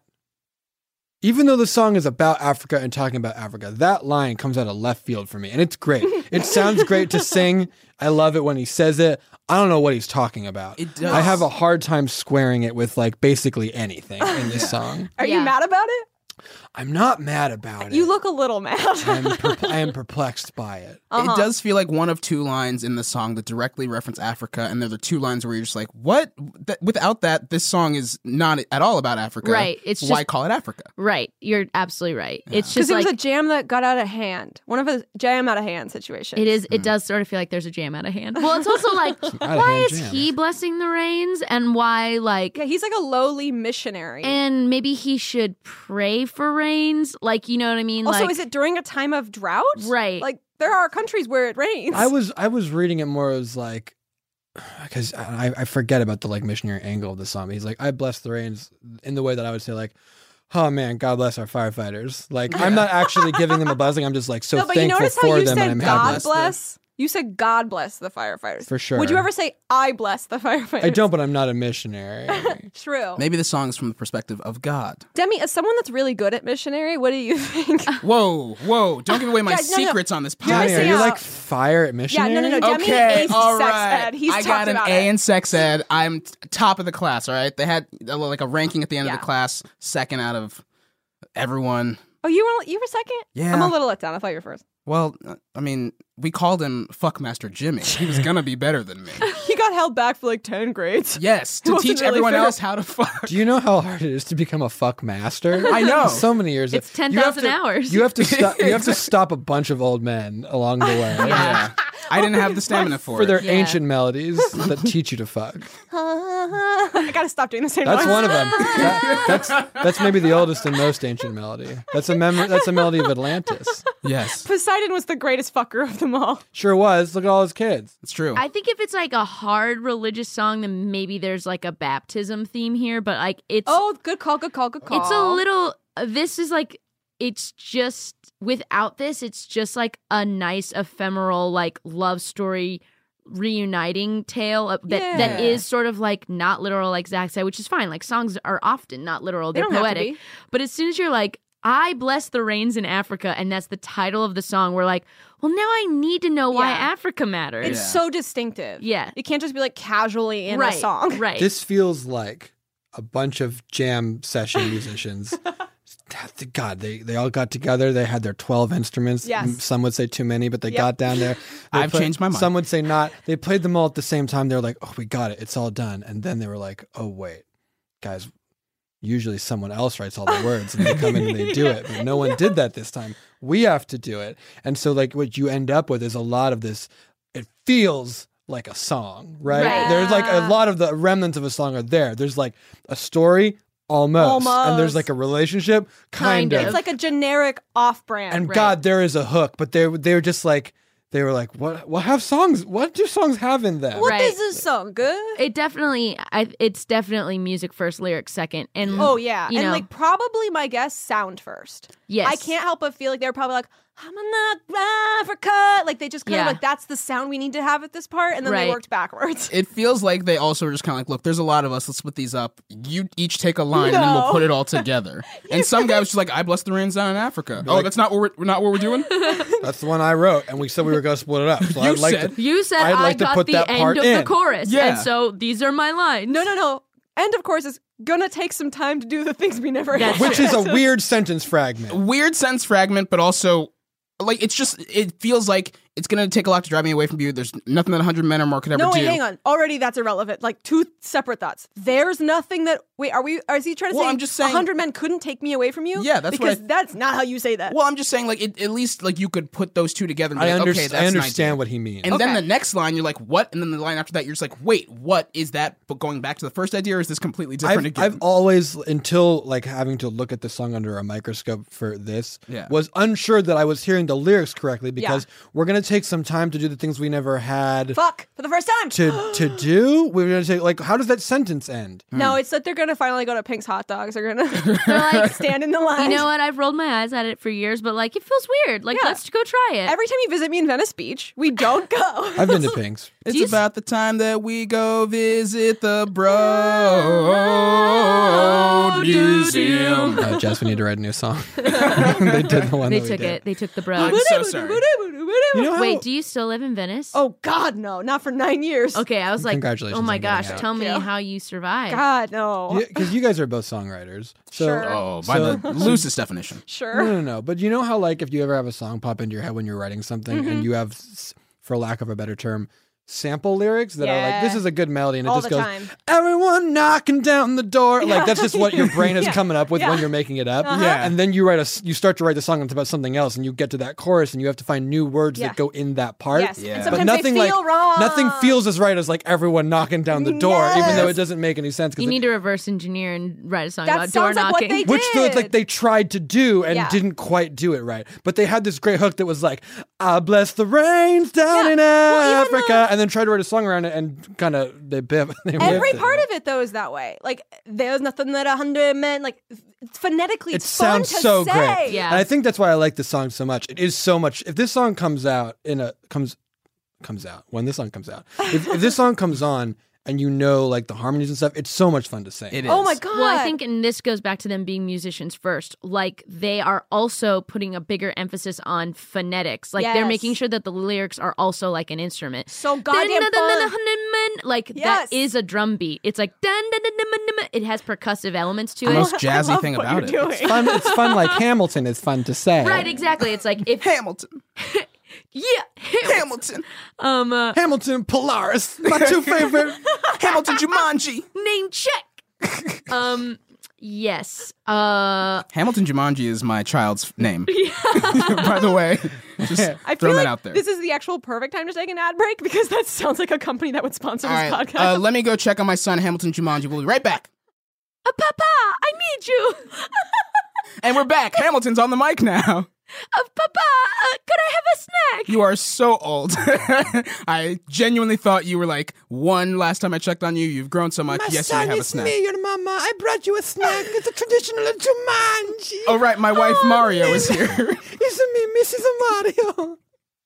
even though the song is about Africa and talking about Africa, that line comes out of left field for me. And it's great. It sounds great to sing. I love it when he says it. I don't know what he's talking about. It does. I have a hard time squaring it with like basically anything in this song. Are Yeah. you mad about it? I'm not mad about it. You look a little mad. I'm perp- I am perplexed by it. Uh-huh. It does feel like one of two lines in the song that directly reference Africa, and they're the two lines where you're just like, what? That, without that, this song is not at all about Africa. Right, it's Why just- call it Africa? Right. You're absolutely right. It's Because just it was like a jam that got out of hand. One of a jam out of hand situation. it is. It does sort of feel like there's a jam out of hand. Well, it's also like out-of-hand why is jam. he blessing the rains and why like Yeah, he's like a lowly missionary. and maybe he should pray for rains. Like you know what I mean? also, like, is it during a time of drought? Right. Like there are countries where it rains. I was I was reading it more as like because I, I forget about the like missionary angle of the song. He's like, I bless the rains in the way that I would say like, oh man, God bless our firefighters. Like I'm not actually giving them a blessing. I'm just like so no, but you thankful notice how for you them, and said I'm God happy. bless. You said God bless the firefighters. For sure. Would you ever say I bless the firefighters? I don't, but I'm not a missionary. True. Maybe the song is from the perspective of God. Demi, as someone that's really good at missionary, what do you think? Whoa, whoa! Don't give away my Yeah, no, no. secrets on this You're podcast. Johnny, are missing you out. like fire at yeah, missionary? no, no, no. Demi Okay, aced all sex right. ed. He's I talked got an about A it. in sex ed. I'm t- top of the class. All right, they had uh, like a ranking at the end Yeah. of the class, second out of everyone. Oh, you were you were second? Yeah. I'm a little let down. I thought you were first. Well, uh, I mean, we called him Fuckmaster Jimmy. He was gonna be better than me. He got held back for like ten grades. Yes, It to wasn't teach really everyone fair. else how to fuck. Do you know how hard it is to become a fuck master? I know. So many years. it's ten You have thousand to- hours. You have to stop. You have to stop a bunch of old men along the way Yeah. I didn't have the stamina for, for it. their Yeah. ancient melodies that teach you to fuck. I gotta stop doing the same That's voice. one of them. That- that's that's maybe the oldest and most ancient melody. That's a mem- That's a melody of Atlantis. Yes, Poseidon was the greatest fucker of them all. Sure was. Look at all his kids. it's true. I think if it's like a hard religious song, then maybe there's like a baptism theme here. But like it's Oh, good call, good call, good call. it's a little. uh, This is like it's just without this, it's just like a nice ephemeral like love story reuniting tale uh, that that Yeah. is sort of like not literal, like Zach said, which is fine. Like songs are often not literal; They they're don't have to poetic. be. But as soon as you're like, "I bless the rains in Africa," and that's the title of the song, we're like, "Well, now I need to know why Yeah. Africa matters." It's Yeah. so distinctive. Yeah. You can't just be like casually in right, a song. right? This feels like a bunch of jam session musicians. God, they, they all got together. They had their twelve instruments. Yes. Some would say too many, but they Yep. got down there. They I've played- changed my mind. Some would say not. They played them all at the same time. They were like, oh, we got it. It's all done. And then they were like, oh, wait, guys, usually someone else writes all the words and they come in and they do it, but no one did that this time. We have to do it. And so like what you end up with is a lot of this, it feels like a song, right? Right. There's like a lot of the remnants of a song are there. There's like a story, almost. Almost. And there's like a relationship, kind, Kind of. of. It's like a generic off-brand. And Right. God, there is a hook, but they they were just like, they were like, what, what have songs, what do songs have in them? what Right. is this song? Good? It definitely, I, it's definitely music first, lyrics second, and Oh, yeah. you and know, like probably my guess, sound first. yes, I can't help but feel like they were probably like, I'm in Africa. Like they just kind Yeah. of like, that's the sound we need to have at this part. And then Right. they worked backwards. It feels like they also were just kind of like, look, there's a lot of us. Let's split these up. You each take a line, and then we'll No. put it all together. And some guy was just like, I bless the rains down in Africa. Oh, that's not what we're not what we're doing. That's the one I wrote, and we said we were going to split it up. So You I'd like said- to, You said I'd I like to got put the that end part of in. the chorus, Yeah. and so these are my lines. No, no, no. And of course, is gonna take some time to do the things we never That's had. which is a weird sentence fragment. Weird sense fragment, but also like it's just it feels like it's gonna take a lot to drive me away from you. There's nothing that one hundred men or more could ever No, do. wait, hang on. Already that's irrelevant. Like two separate thoughts. There's nothing that wait, are we are is he trying to Well, say I'm just saying- a hundred men couldn't take me away from you? Yeah, that's what because I- that's not how you say that. Well, I'm just saying, like, it, at least like you could put those two together. And be I, like, under- okay, that's I an understand idea. what he means. And then Okay. the next line, you're like, what? And then the line after that, you're just like, wait, what is that? But going back to the first idea, or is this completely different I've, again? I've always, until like having to look at the song under a microscope for this, Yeah. was unsure that I was hearing the lyrics correctly because we're going to take some time to do the things we never had Fuck for the first time. to to do. We're going to take, like, how does that sentence end? No, it's that they're gonna finally go to Pink's Hot Dogs. They're gonna They're like, stand in the line. you know what? I've rolled my eyes at it for years, but like it feels weird. Like Yeah. let's go try it. Every time you visit me in Venice Beach, we don't go. I've been to Pink's. it's do you s- about the time that we go visit the Bro Museum. Uh, Jess, we need to write a new song. they did the one they that we took did. it. They took the I'm bro. so sorry. You know how, Wait, do you still live in Venice? Oh God, no, not for nine years. okay. I was like, Congratulations oh my on getting gosh, out. tell me Yeah. how you survived. God, no. because you guys are both songwriters. So, Sure. Oh, by So- the loosest definition. Sure. No, no, no. But you know how, like, if you ever have a song pop into your head when you're writing something Mm-hmm. and you have, s- for lack of a better term, sample lyrics that are like, Yeah. this is a good melody, and it All just the goes, time. everyone knocking down the door. Like, that's just what your brain is Yeah. coming up with Yeah. when you're making it up. Yeah. And then you write a, s- you start to write the song and it's about something else, and you get to that chorus, and you have to find new words Yeah. that go in that part. Yes. Yeah. And But But sometimes nothing they feel like wrong. nothing feels as right as like everyone knocking down the door, even though Yes. it doesn't make any sense. 'cause You it- need to reverse engineer and write a song That about door sounds like what knocking. they which did. feels like they tried to do and Yeah. didn't quite do it right. But they had this great hook that was like, I bless the rains down Yeah. in Well, even Africa, the- and then tried to write a song around it and kind of they bip. They Every whipped it. part of it though is that way. Like there's nothing that a hundred men like phonetically. It It's fun sounds to so say. great. Yeah. And I think that's why I like this song so much. It is so much. If this song comes out in a comes comes out when this song comes out, if, if this song comes on and you know like the harmonies and stuff, it's so much fun to sing. It is. Oh my God. Well, I think, and this goes back to them being musicians first. Like they are also putting a bigger emphasis on phonetics. Like they're Yes. making sure that the lyrics are also like an instrument. so goddamn fun. Like Yes. that is a drum beat. It's like dun, dun, dun, dun, dun, dun. It has percussive elements to The it. most I jazzy love thing what about you're it. doing. Fun. It's fun like Hamilton is fun to say. Right, exactly. It's like if Hamilton. yeah, Hamilton. um, uh, Hamilton, Polaris, my two favorite. Hamilton Jumanji. name check. um, yes. Uh, Hamilton Jumanji is my child's name. By the way, just I feel throwing like that out there. this is the actual perfect time to take an ad break because that sounds like a company that would sponsor All this right, podcast. uh, let me go check on my son, Hamilton Jumanji. We'll be right back. uh, Papa, I need you. And we're back. Hamilton's on the mic now. Uh, Papa, uh, could I have a snack? You are so old. I genuinely thought you were like one last time I checked on you. You've grown so much. yes, you may have a snack. your mama. I brought you a snack. It's a traditional Jumanji. Oh, right. My wife Mario is here. It's me, Missus Mario.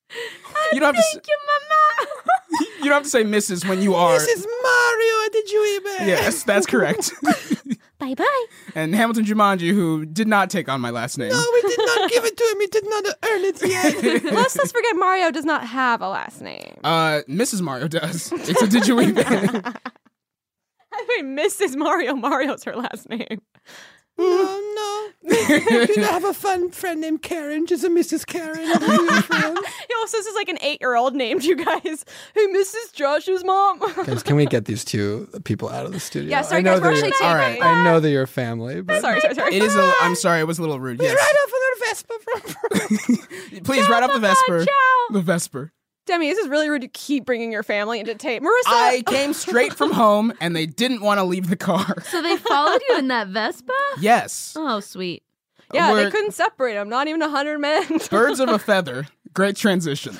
You don't have to. Thank you, Mama. You don't have to say Missus when you are. Mario, did you even? Yes, that's correct. Bye bye. And Hamilton Jumanji, who did not take on my last name. we did not give it to him. He did not earn it yet. Let's just forget Mario does not have a last name. Uh, Missus Mario does. It's a did you even? I mean, Missus Mario. Mario's her last name. no, no. I have a fun friend named Karen. She's a Missus Karen. Yo, so this is like an eight-year-old named you guys. Hey, Missus Josh's mom. Guys, can we get these two people out of the studio? Yeah, sorry, I know guys, we're they're- actually All right. I know that you're family, but sorry, sorry, sorry. It is a. I'm sorry. It was a little rude. Yes. Right off a little Vespa from. Please write up the Vesper. ciao. The Vesper. Demi, this is really rude to keep bringing your family into tape. Marissa. I came straight from home, and they didn't want to leave the car. So they followed you in that Vespa? Yes. Oh, sweet. yeah, We're they couldn't separate them. Not even a hundred men. birds of a feather. Great transition.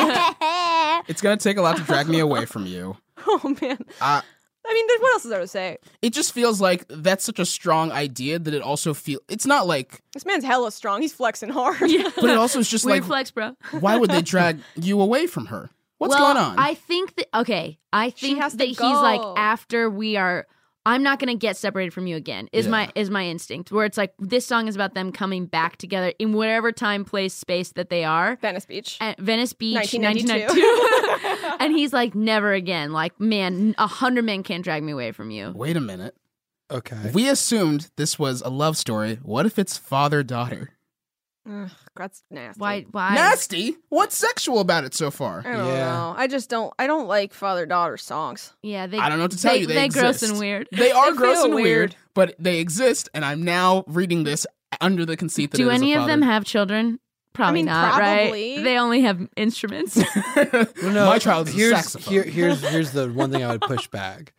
It's gonna take a lot to drag me away from you. Oh man. Uh, I mean, there's- what else is there to say? It just feels like that's such a strong idea that it also feel. It's not like, This man's hella strong. He's flexing hard. but it also is just Weird like, flex, bro. why would they drag you away from her? What's well, going on? I think that okay. I She think has to that he's go. like after we are. I'm not gonna get separated from you again. Is Yeah. my is my instinct where it's like this song is about them coming back together in whatever time, place, space that they are. Venice Beach. At Venice Beach, nineteen nineteen ninety-two. ninety-two. And he's like, never again. Like, man, a hundred men can't drag me away from you. Wait a minute. Okay. We assumed this was a love story. What if it's father-daughter? Ugh, that's nasty. Why? Why? Nasty? What's sexual about it so far? I don't Yeah. know. I just don't. I don't like father-daughter songs. Yeah, they. I don't know what to tell they, you. They, they exist. gross and weird. They are They gross feel and weird, weird. but they exist, and I'm now reading this under the conceit that Do it is any a of them father- have children? Probably mean, not, probably. right? They only have instruments. Well, no, My child is a here's, saxophone. Here, here's here's the one thing I would push back.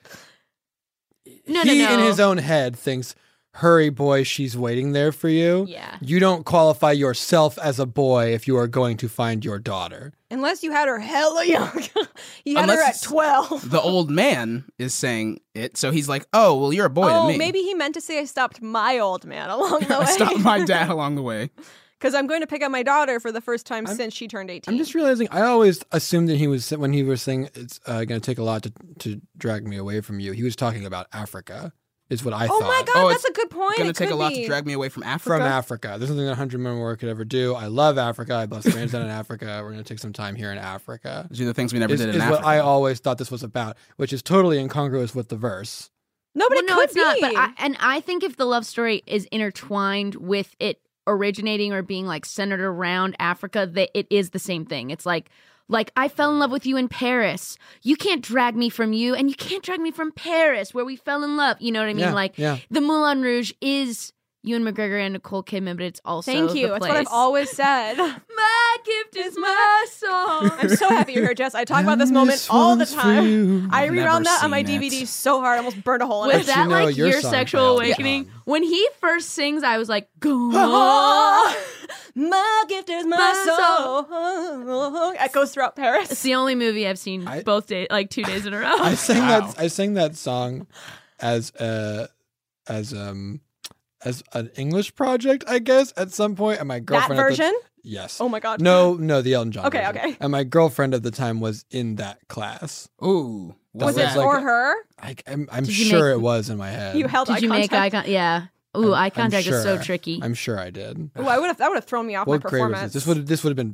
No, he, no, no. in his own head, thinks, "Hurry, boy, she's waiting there for you." Yeah. You don't qualify yourself as a boy if you are going to find your daughter. Unless you had her hella young. you had Unless her at it's- twelve. The old man is saying it, so he's like, "Oh, well, you're a boy oh, to me." maybe he meant to say I stopped my old man along the way. I stopped my dad along the way. Because I'm going to pick up my daughter for the first time since she turned eighteen. I'm just realizing I always assumed that he was when he was saying it's uh, going to take a lot to to drag me away from you. He was talking about Africa. Is what I oh thought. my god, Oh, that's it's a good point. Gonna It take a could lot be. to drag me away from Africa. From Africa. There's something that one hundred Men War could ever do. I love Africa. I bless the rains down in Africa. We're going to take some time here in Africa. These are the things we never Is, did in is Africa. what I always thought this was about, which is totally incongruous with the verse. No, but well, it no, could it's be. not. But I, and I think if the love story is intertwined with it originating or being like centered around Africa, that it is the same thing. It's like, like I fell in love with you in Paris. You can't drag me from you, and you can't drag me from Paris, where we fell in love. You know what I mean? Yeah, like yeah. the Moulin Rouge is Ewan McGregor and Nicole Kidman, but it's also Thank you. the That's what I've place. always said. My gift is my song. I'm so happy you're here, Jess. I talk about this And moment this all the one's for time. you. I I've rewound never that on my seen D V D it. so hard, I almost burned a hole in Was it. you that know like your your, song sexual failed. awakening? Yeah. When he first sings, I was like, go on. Oh, my gift is my, My soul. Echoes throughout It's Paris. the only movie I've seen I- both days, like two days in a row. I sang Wow. that. I sang that song as a as um as an English project, I guess, at some point. And my That girlfriend. at the- version? yes. Oh my god. No, no, the Elton John. Okay, version. okay. And my girlfriend at the time was in that class. Ooh. Was That it was like for a- her? I, I'm, I'm Did you sure make- it was in my head. You held eye Did you make eye contact. contact? Yeah. Ooh, I'm- eye I'm contact is so sure. tricky. I'm sure I did. Ooh, I would have. That would have thrown me off What my grade was performance. this? This would this would have been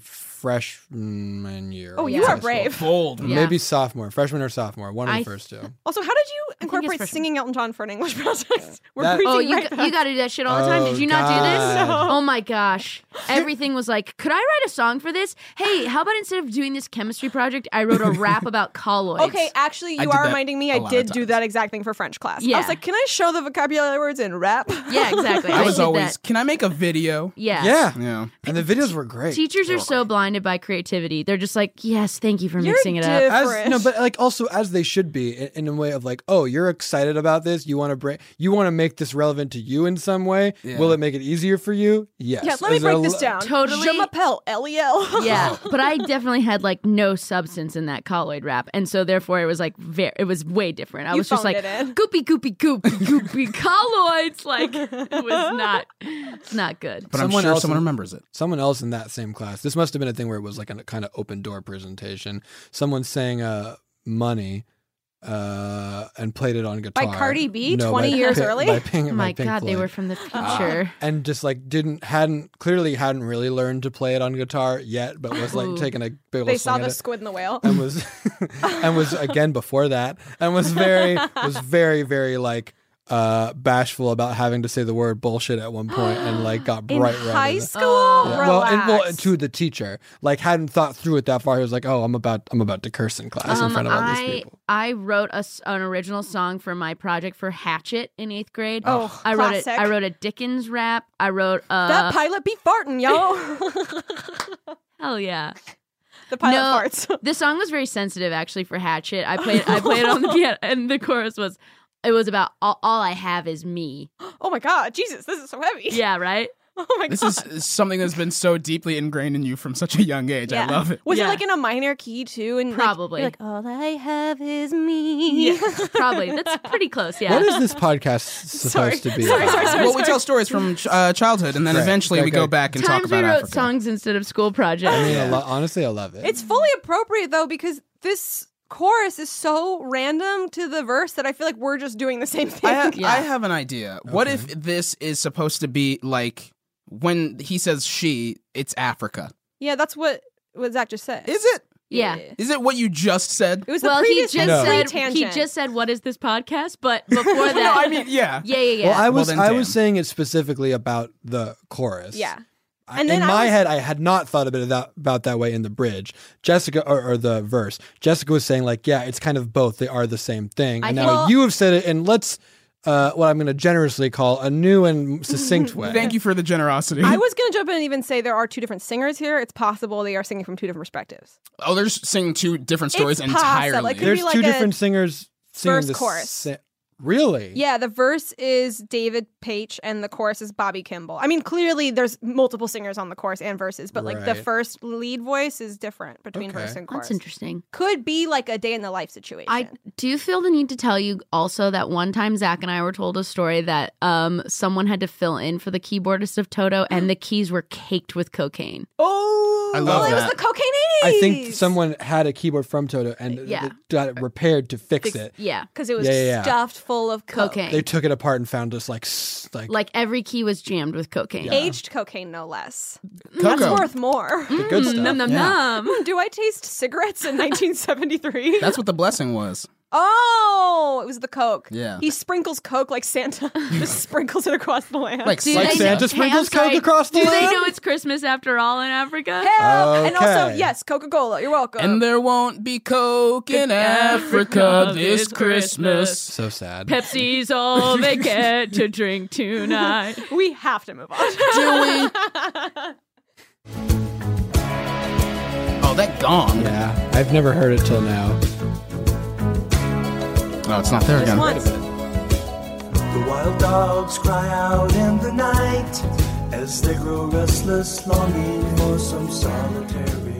freshman year. Oh, of you high are school. brave. Bold. Yeah. Maybe sophomore, freshman or sophomore, one of I the first two. Also, how did you it's incorporate freshman. singing Elton John for an English project? We're That- breezing Oh, you right got, past- you got to do that shit all the time. Oh, Did you not do this? God. Oh my gosh. Everything was like, could I write a song for this? Hey, how about instead of doing this chemistry project, I wrote a rap about colloids? Okay, actually, I you did are that reminding me. a I lot of did do times. that exact thing for French class. I Yeah. was like, can I show the vocabulary words in rap? Yeah, exactly. I was did always, that. can I make a video? Yeah. Yeah. Yeah. And the videos were great. Teachers are so blinded by creativity. They're just like, yes, thank you for You're mixing it up. diff- As, different. no, but like also as they should be in, in a way of like, oh, you're excited about this. You want to break. You want to make this relevant to you in some way. Yeah. Will it make it easier for you? Yes. Yeah, let me Is there break a this lo- down. Totally. Je m'appelle L E L. Yeah, but I definitely had like no substance in that colloid rap, and so therefore it was like very, it was way different. I You was just phoned like it in. goopy goopy goopy goopy colloids. Like it was not, it's not good. But Someone I'm sure else someone in- remembers it. Someone else in that same class. This must have been a thing where it was like a kind of open door presentation. Someone sang uh, "Money" uh, and played it on guitar Cardi B, No, twenty by years Pink- early? By Pink, Oh by my Pink god, they Floyd. were from the future. And just like didn't hadn't clearly hadn't really learned to play it on guitar yet, but was like Ooh. taking a big old They swing saw at the it. squid and the whale. and was and was again before that and was very was very very like uh, bashful about having to say the word bullshit at one point and like got In bright red. high in it. school? Oh. Yeah. Well, and, well, Relax. to the teacher, like hadn't thought through it that far. He was like, "Oh, I'm about, I'm about to curse in class in Um, front of all these I people." I wrote a s an original song for my project for Hatchet in eighth grade. Oh, I wrote it. classic. I wrote a Dickens rap. I wrote uh, That pilot be farting, yo. hell yeah. The pilot No. farts. The song was very sensitive actually for Hatchet. I played I played it on the piano, and the chorus was it was about all, all I have is me. Oh my god, Jesus, this is so heavy. Yeah, right. Oh my This god. is something that's been so deeply ingrained in you from such a young age. I Yeah. love it. Was Yeah. it like in a minor key too? And like, Probably. you're like, all I have is me. Yeah, probably. That's pretty close. Yeah. What is this podcast supposed Sorry. to be? Sorry, about? sorry, sorry. Well, we tell stories from ch- uh, childhood, and then Right. eventually we Okay. go back and talk Times we about wrote Africa. songs instead of school projects. I mean, a lo- honestly, I love it. It's fully appropriate though because this chorus is so random to the verse that I feel like we're just doing the same thing. I, ha- Yeah. I have an idea. What Okay. if this is supposed to be like when he says she, it's Africa? yeah, that's what what Zach just said. Is it? Yeah. Is it what you just said? It was the Well, he previous just No. said tangent. he just said what is this podcast? But before that, No, I mean, yeah. yeah, yeah, yeah. Well, I was then I damn. was saying it specifically about the chorus. Yeah. I- And then in I my was- head, I had not thought of it that, about that way in the bridge. Jessica, or, or the verse, Jessica was saying like, yeah, it's kind of both. They are the same thing. I And think- now Well- you have said it, and let's uh, what I'm going to generously call a new and succinct way. Thank you for the generosity. I was going to jump in and even say there are two different singers here. It's possible they are singing from two different perspectives. oh, they're just singing two different stories It's possible. entirely. It could There's be like two a different singers singing verse the chorus. sa- Really? Yeah, the verse is David Paich and the chorus is Bobby Kimball. I mean, clearly there's multiple singers on the chorus and verses, but like the Right. first lead voice is different between Okay. verse and chorus. That's interesting. Could be like a day in the life situation. I do feel the need to tell you also that one time Zach and I were told a story that um someone had to fill in for the keyboardist of Toto, and the keys were caked with cocaine. oh, I love well, it was that. the cocaine I eighties. think someone had a keyboard from Toto and Yeah. th- got it repaired to fix, Fix- it. Yeah, because it was Yeah, yeah, yeah. stuffed full of coke. cocaine. They took it apart and found just like s- like, Like every key was jammed with cocaine. Aged cocaine, no less. Cocoa. That's worth more. the good Mm, stuff. Num num Yeah. num. Do I taste cigarettes in nineteen seventy-three? That's what the blessing was. Oh, it was the coke. Yeah. He sprinkles coke like Santa. Just sprinkles it across the land. Like Do Like they Santa know- sprinkles Hey, I'm coke sorry. across the Do they land? know it's Christmas after all in Africa? Hell, and also Okay. yes, Coca-Cola. You're welcome. And there won't be coke in Africa this Christmas. So sad. Pepsi's all they get to drink tonight. we have to move on. Do we? Oh, that gong. Yeah, I've never heard it till now. Oh, it's not there Just again. once. The wild dogs cry out in the night as they grow restless, longing for some solitary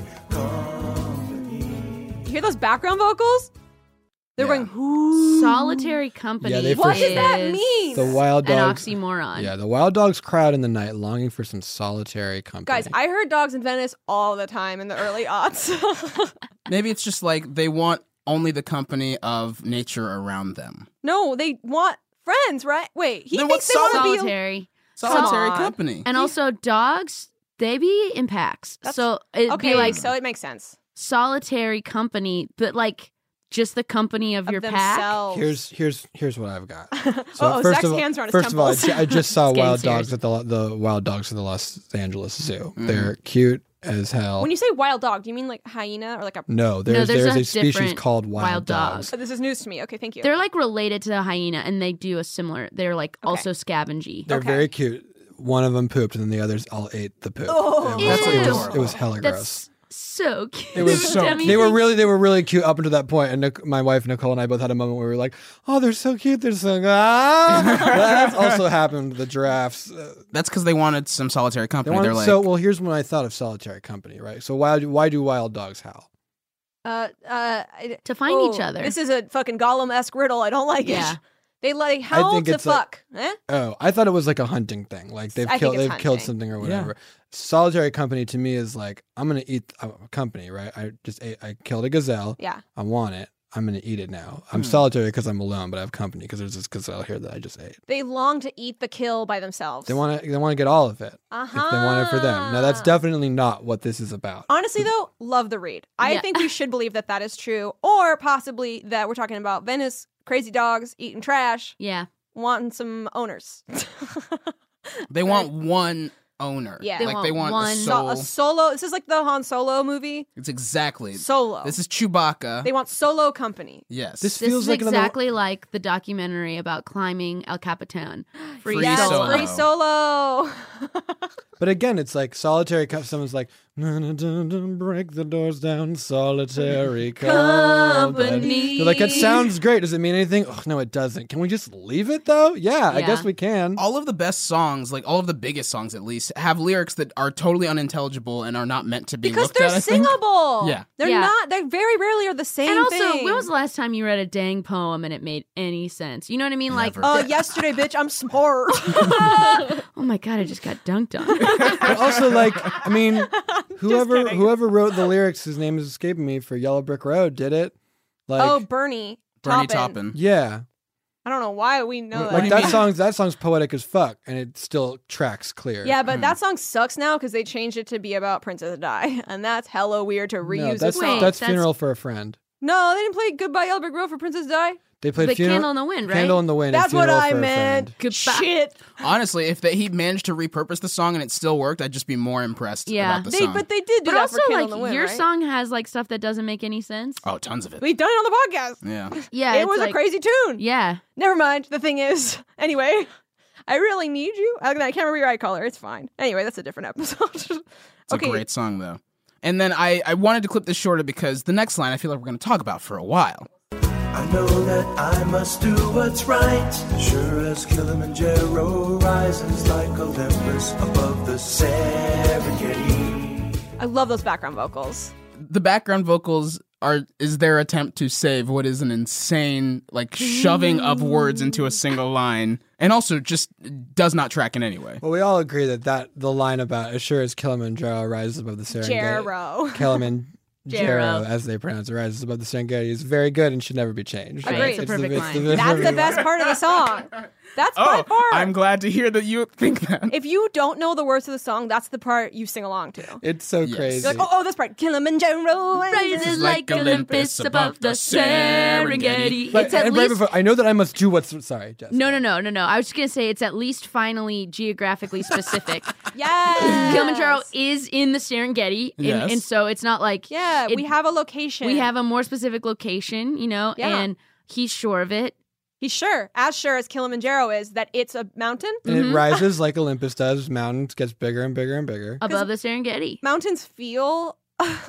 company. You hear those background vocals? They're Yeah. going, whoo. Solitary company. Yeah, they What for does that is mean? The wild An dogs. oxymoron. Yeah, the wild dogs crowd in the night, longing for some solitary company. Guys, I heard dogs in Venice all the time in the early aughts. Maybe it's just like they want only the company of nature around them. no, they want friends, right? Wait, he Then thinks what's they want to be. Solitary. Solitary on. company. And also dogs, they be in packs. That's- So it'd Okay, be like so it makes sense. solitary company, but like just the company of, Of your pack. themselves. here's here's here's what I've got. Uh-oh, first Zach's of all, hands are on his first of all, I, temples. ju- I just saw It's getting wild serious. dogs at the the wild dogs at the Los Angeles Zoo. They're cute as hell. When you say wild dog, do you mean like hyena or like a? no, there's there's there's, a a, species different called wild, wild dog. dogs. Oh, this is news to me. Okay, thank you. They're like related to the hyena, and they do a similar. They're like Okay. also scavengy. They're Okay. very cute. One of them pooped, and then the others all ate the poop. Oh. it was, That's it was, adorable. it was hella gross. That's so cute. It was so- Demi, They were thank- really, they were really cute up until that point. And Nic- my wife Nicole and I both had a moment where we were like, "Oh, they're so cute. They're so ah." That's also happened. with The giraffes. Uh, That's because they wanted some solitary they company. wanted, They're like, so well. Here's when I thought of solitary company. Right. So why do why do wild dogs howl? uh, uh, I- to find oh, each other. This is a fucking Gollum-esque riddle. I don't like Yeah. it. They like howl think to it's like- fuck. eh? Oh, I thought it was like a hunting thing. Like they've I think killed it's they've killed hunting. something or whatever. Solitary company to me is like I'm gonna eat a company. Right. I just ate, I killed a gazelle. Yeah. I want it. I'm gonna eat it now. I'm Hmm. solitary because I'm alone, but I have company because there's this gazelle here that I just ate. They long to eat the kill by themselves. They want to. They want to get all of it. Uh-huh. If they want it for them. Now that's definitely not what this is about. Honestly, though, love the read. I Yeah. think we should believe that that is true, or possibly that we're talking about Venice, crazy dogs eating trash. yeah. wanting some owners. They want one owner. Yeah. They like want they want one- a So, soul. a solo. This is like the Han Solo movie. It's exactly. Solo. This is Chewbacca. They want solo company. yes. This This feels is like another- exactly like the dodocumentary about climbing El Capitan. Free Yes, Solo. free solo. But again, it's like solitary. co- Someone's like, "Na, na, na, na, break the doors down, solitary company." Company. They're like, it sounds great. Does it mean anything? Oh, no, it doesn't. Can we just leave it though? Yeah, I Yeah. guess we can. all of the best songs, like all of the biggest songs at least, have lyrics that are totally unintelligible and are not meant to be Because looked they're at, I think. singable. Yeah. They're Yeah. not. They very rarely are the same And also, thing. when was the last time you read a dang poem and it made any sense? You know what I mean? Never. Oh, yesterday, bitch. I'm smart. Like, oh my god, I just got dunked on. But also, like, I mean, whoever kidding. whoever wrote the lyrics, his name is escaping me, for Yellow Brick Road, did it. Like, oh, Bernie. Bernie Taupin. Taupin. yeah, I don't know why we know that. like do you that mean? song's that song's poetic as fuck, and it still tracks clear. Yeah, but that song sucks now because they changed it to be about Princess Di, and that's hella weird to reuse no, a that's song. Wait, that's that's- Funeral for a Friend. No, they didn't play Goodbye Yellow Brick Road for Princess Di. They played But Funeral, Candle in the Wind, right? Candle in the Wind. and That's what Funeral I for a meant. Friend. Goodbye. Shit. Honestly, if they, he managed to repurpose the song and it still worked, I'd just be more impressed Yeah. about the They, song. but they did do But that also, for Candle like, in the Wind, your right? song has like stuff that doesn't make any sense. oh, tons of it. We've done it on the podcast. Yeah. Yeah, it it's was like- a crazy tune. Yeah. Never mind. The thing is, anyway, I really need you. I I can't remember your eye color. It's fine. Anyway, that's a different episode. It's okay. a great song, though. And then I, I wanted to clip this shorter because the next line I feel like we're going to talk about for a while. I know that I must do what's right. Sure as Kilimanjaro rises like Olympus above the Serengeti. I love those background vocals. The background vocals are is their attempt to save what is an insane, like, shoving of words into a single line, and also just does not track in any way. Well, we all agree that, that the line about as sure as Kilimanjaro rises above the Serengeti. Jero. Kilimanjaro, Jero. as they pronounce it, rises above the Serengeti is very good and should never be changed. Agreed. It's a the- perfect it's line. the- That's the best part of the song. That's by far. Oh, I'm glad to hear that you think that. If you don't know the words of the song, that's the part you sing along to. It's so Yes. crazy. You're like, oh, oh, this part. Kilimanjaro Rises like like Olympus Olympus above the Serengeti. But It's at and right least before, I know that I must do what's sorry, Jess. no, no, no, no, no. I was just gonna say it's at least finally geographically specific. Yes. Kilimanjaro is in the Serengeti, and, Yes. and so it's not like Yeah, it- we have a location. we have a more specific location, you know, Yeah. and he's sure of it. He's sure, as sure as Kilimanjaro is, that it's a mountain. And Mm-hmm. it rises like Olympus does. Mountains gets bigger and bigger and bigger. Above the Serengeti. Mountains feel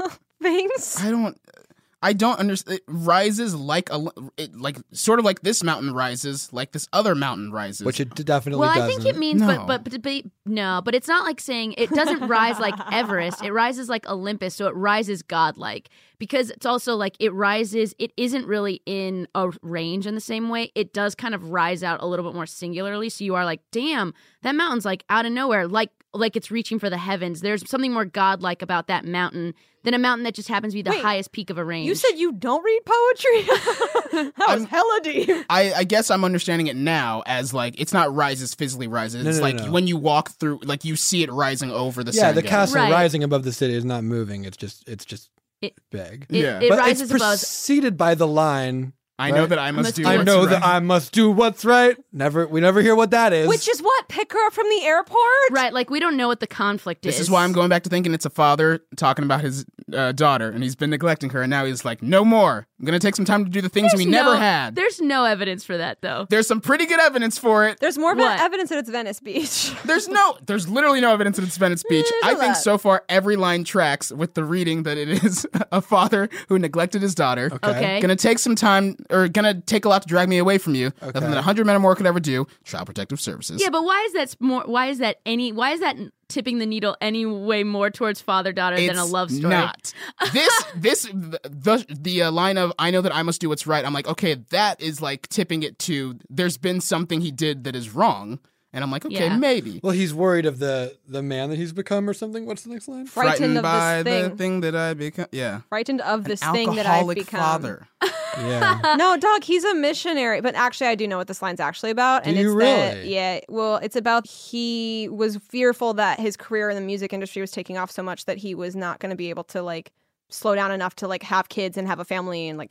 things. I don't. I don't understand. It rises like a, it, like sort of like this mountain rises, like this other mountain rises. Which it d- definitely Well, I doesn't. think it means, No. but, but but but no, but it's not like saying it doesn't rise like Everest. It rises like Olympus, so it rises godlike because it's also like it rises. It isn't really in a range in the same way. It does kind of rise out a little bit more singularly. So you are like, damn, that mountain's like out of nowhere, like like it's reaching for the heavens. There's something more godlike about that mountain than a mountain that just happens to be the Wait, highest peak of a range. You said you don't read poetry? that was I'm- hella deep. I, I guess I'm understanding it now as like it's not rises physically rises. No, It's no, no, like no. when you walk through, like you see it rising over the yeah, the Serengeti. castle Right. rising above the city is not moving. It's just it's just It- big. it, Yeah. it but rises it's above. preceded by the line. I know right? that I must must do. do I what's know right. that I must do what's right. Never, we never hear what that is. Which is what? Pick her up from the airport? Right, like we don't know what the conflict This is. is why I'm going back to thinking it's a father talking about his uh, daughter, and he's been neglecting her, and now he's like, no more. I'm gonna take some time to do the things we There's never no- had. There's no evidence for that, though. There's some pretty good evidence for it. There's more What? evidence that it's Venice Beach. There's no, there's literally no evidence that it's Venice Beach. There's I a think lot. so far every line tracks with the reading that it is a father who neglected his daughter. Okay. Gonna take some time, or gonna take a lot to drag me away from you. Nothing that a hundred men or more could ever do. Child Protective Services. Yeah, but why is that more? Why is that any? Why is that tipping the needle any way more towards father daughter than a It's love story? Not this. This the the, the uh, line of I know that I must do what's right. I'm like, okay, that is like tipping it to. There's been something he did that is wrong, and I'm like, okay, Yeah. maybe. well, he's worried of the the man that he's become or something. What's the next line? Frightened of by this the thing. thing that I become. Yeah, Frightened of this An thing that I've alcoholic become. father. Yeah. No, dog, he's a missionary. But actually, I do know what this line's actually about. Do and you it's that, really? yeah, well, it's about he was fearful that his career in the music industry was taking off so much that he was not going to be able to, like, slow down enough to, like, have kids and have a family and, like,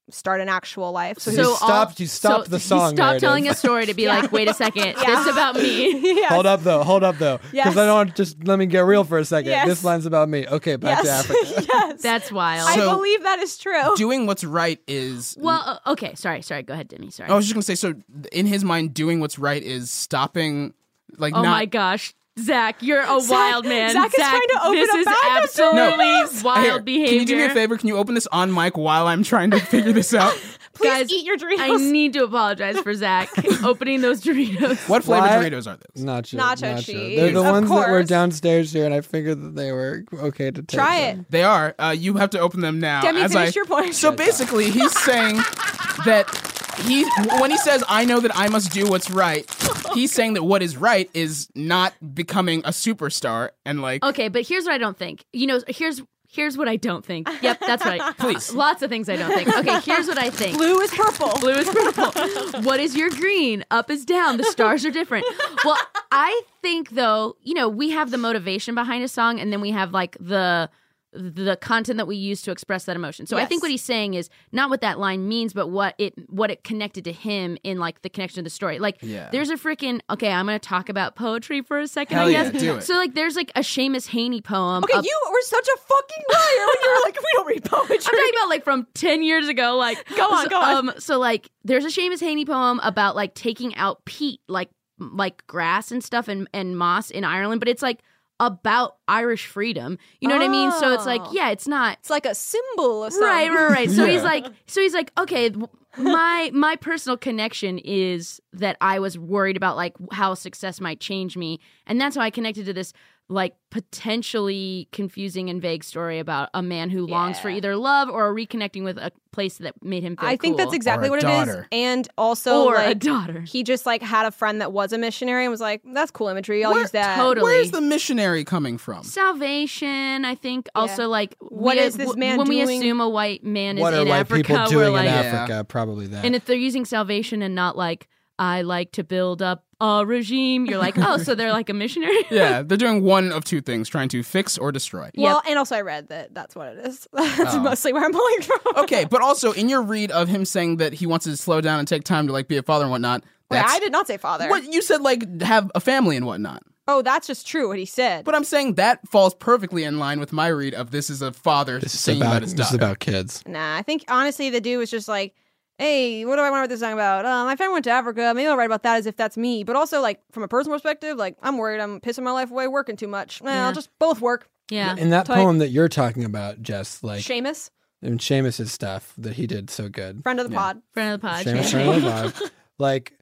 start an actual life. So, So he's you stopped- you stopped so the song He stopped narrative. telling a story to be like, wait a second, this is about me. yes. Hold up though, hold up though, because Yes. I don't want just let me get real for a second. Yes. This line's about me. Okay, back to Yes. Africa. yes. That's wild. I So- believe that is true. Doing what's right is. well, uh, okay, sorry, sorry. Go ahead, Demi. Sorry. I was just gonna say. So in his mind, doing what's right is stopping, like oh not. my gosh. Zach, you're a wild man. Zach is trying to open this a is bag of absolutely Doritos. wild Here, behavior. Can you do me a favor? Can you open this on mic while I'm trying to figure this out? Please Guys, eat your Doritos. I need to apologize for Zach opening those Doritos. What flavor Why? Doritos are those? Nacho, Nacho cheese. They're the Of ones that were course. downstairs here, and I figured that they were okay to take. Try them. it. They are. Uh, you have to open them now. Demi, as finish I- your point. So basically, he's saying that he, when he says, "I know that I must do what's right," he's saying that what is right is not becoming a superstar and like. Okay, but here's what I don't think. You know, here's here's what I don't think. Yep, that's right. Please. Lots of things I don't think. Okay, here's what I think. Blue is purple. Blue is purple. What is your green? Up is down. The stars are different. Well, I think though, you know, we have the motivation behind a song, and then we have like the the content that we use to express that emotion. So I Yes. think what he's saying is not what that line means, but what it what it connected to him in like the connection of the story. Like Yeah. there's a freaking okay, I'm gonna talk about poetry for a second, Hell I yeah, guess. do it. So like there's like a Seamus Haney poem. Okay, up- you were such a fucking liar when you were like, we don't read poetry. I'm talking about like from ten years ago. Like, Go on, so, go on. Um, so like, there's a Seamus Haney poem about like taking out peat, like like grass and stuff, and and moss in Ireland, but it's like about Irish freedom. You know what I mean? So it's like, Oh. yeah, it's not It's like a symbol of something. right, right, right. So he's Yeah. like, so he's like, okay. w- My my personal connection is that I was worried about like how success might change me, and that's how I connected to this like potentially confusing and vague story about a man who longs for Yeah. either love or reconnecting with a place that made him feel I think cool. that's exactly Or a what it is. daughter. And also, or a like, daughter. he just like had a friend that was a missionary and was like, that's cool imagery. I'll Where- use that. Totally. Where's the missionary coming from? Salvation, I think. Yeah. Also, like, What we, is this man when we doing? assume a white man is What are in white Africa, people we're doing like, in Yeah. Africa? Probably that. and if they're using salvation and not like, I like to build up a regime, you're like, oh, so they're like a missionary. Yeah, they're doing one of two things: trying to fix or destroy. Well, and also I read that that's what it is. That's Oh. mostly where I'm pulling from. Okay, but also in your read of him saying that he wants to slow down and take time to like be a father and whatnot. Wait, That's I did not say father. what you said, like have a family and whatnot. Oh, that's just true what he said. But I'm saying that falls perfectly in line with my read of this is a father this is singing about, about his this daughter. is about kids. Nah, I think honestly the dude was just like, hey, what do I want to write this song about? Uh, my family went to Africa. Maybe I'll write about that as if that's me. But also, like, from a personal perspective, like, I'm worried I'm pissing my life away working too much. Well, Yeah. I'll just both work. Yeah. In that Tight. poem that you're talking about, Jess, like Seamus, and Seamus's stuff that he did so good. friend of the Yeah. pod. Friend of the pod. Seamus, Seamus. friend of the pod. Like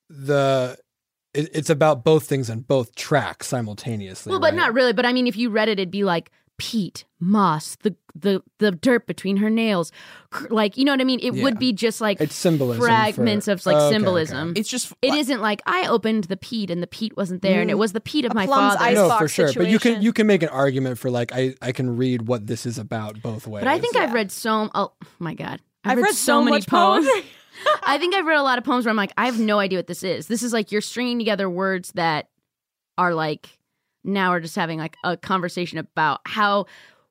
the, it, it's about both things on both tracks simultaneously. Well, but right? not really. But I mean, if you read it, it'd be like peat, moss, the the the dirt between her nails, cr- like you know what I mean. It Yeah. would be just like It's symbolism. fragments for, of like Oh, okay, symbolism. It's just It isn't like I opened the peat and the peat wasn't there, and it was the peat of A my plum's father. ice No, box for sure. But you can situation. you can make an argument for like I, I can read what this is about both ways. But I think I've Yeah. read so. Oh my god, I've, I've read, read so, so many much poems. poetry. I think I've read a lot of poems where I'm like, I have no idea what this is. This is like you're stringing together words that are like now we're just having like a conversation about how